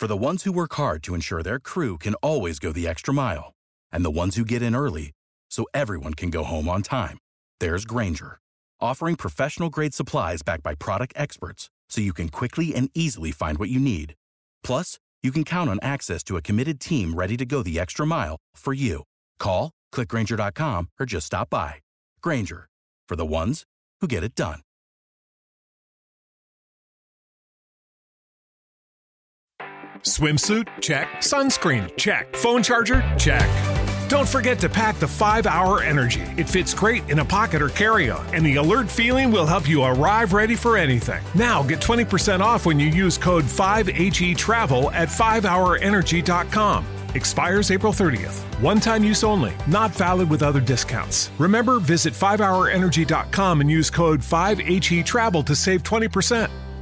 For the ones who work hard to ensure their crew can always go the extra mile, and the ones who get in early so everyone can go home on time, there's Grainger, offering professional-grade supplies backed by product experts so you can quickly and easily find what you need. Plus, you can count on access to a committed team ready to go the extra mile for you. Call, click Grainger.com, or just stop by. Grainger, for the ones who get it done. Swimsuit? Check. Sunscreen? Check. Phone charger? Check. Don't forget to pack the 5-Hour Energy. It fits great in a pocket or carry-on, and the alert feeling will help you arrive ready for anything. Now get 20% off when you use code 5HETRAVEL at 5hourenergy.com. Expires April 30th. One-time use only. Not valid with other discounts. Remember, visit 5hourenergy.com and use code 5HETRAVEL to save 20%.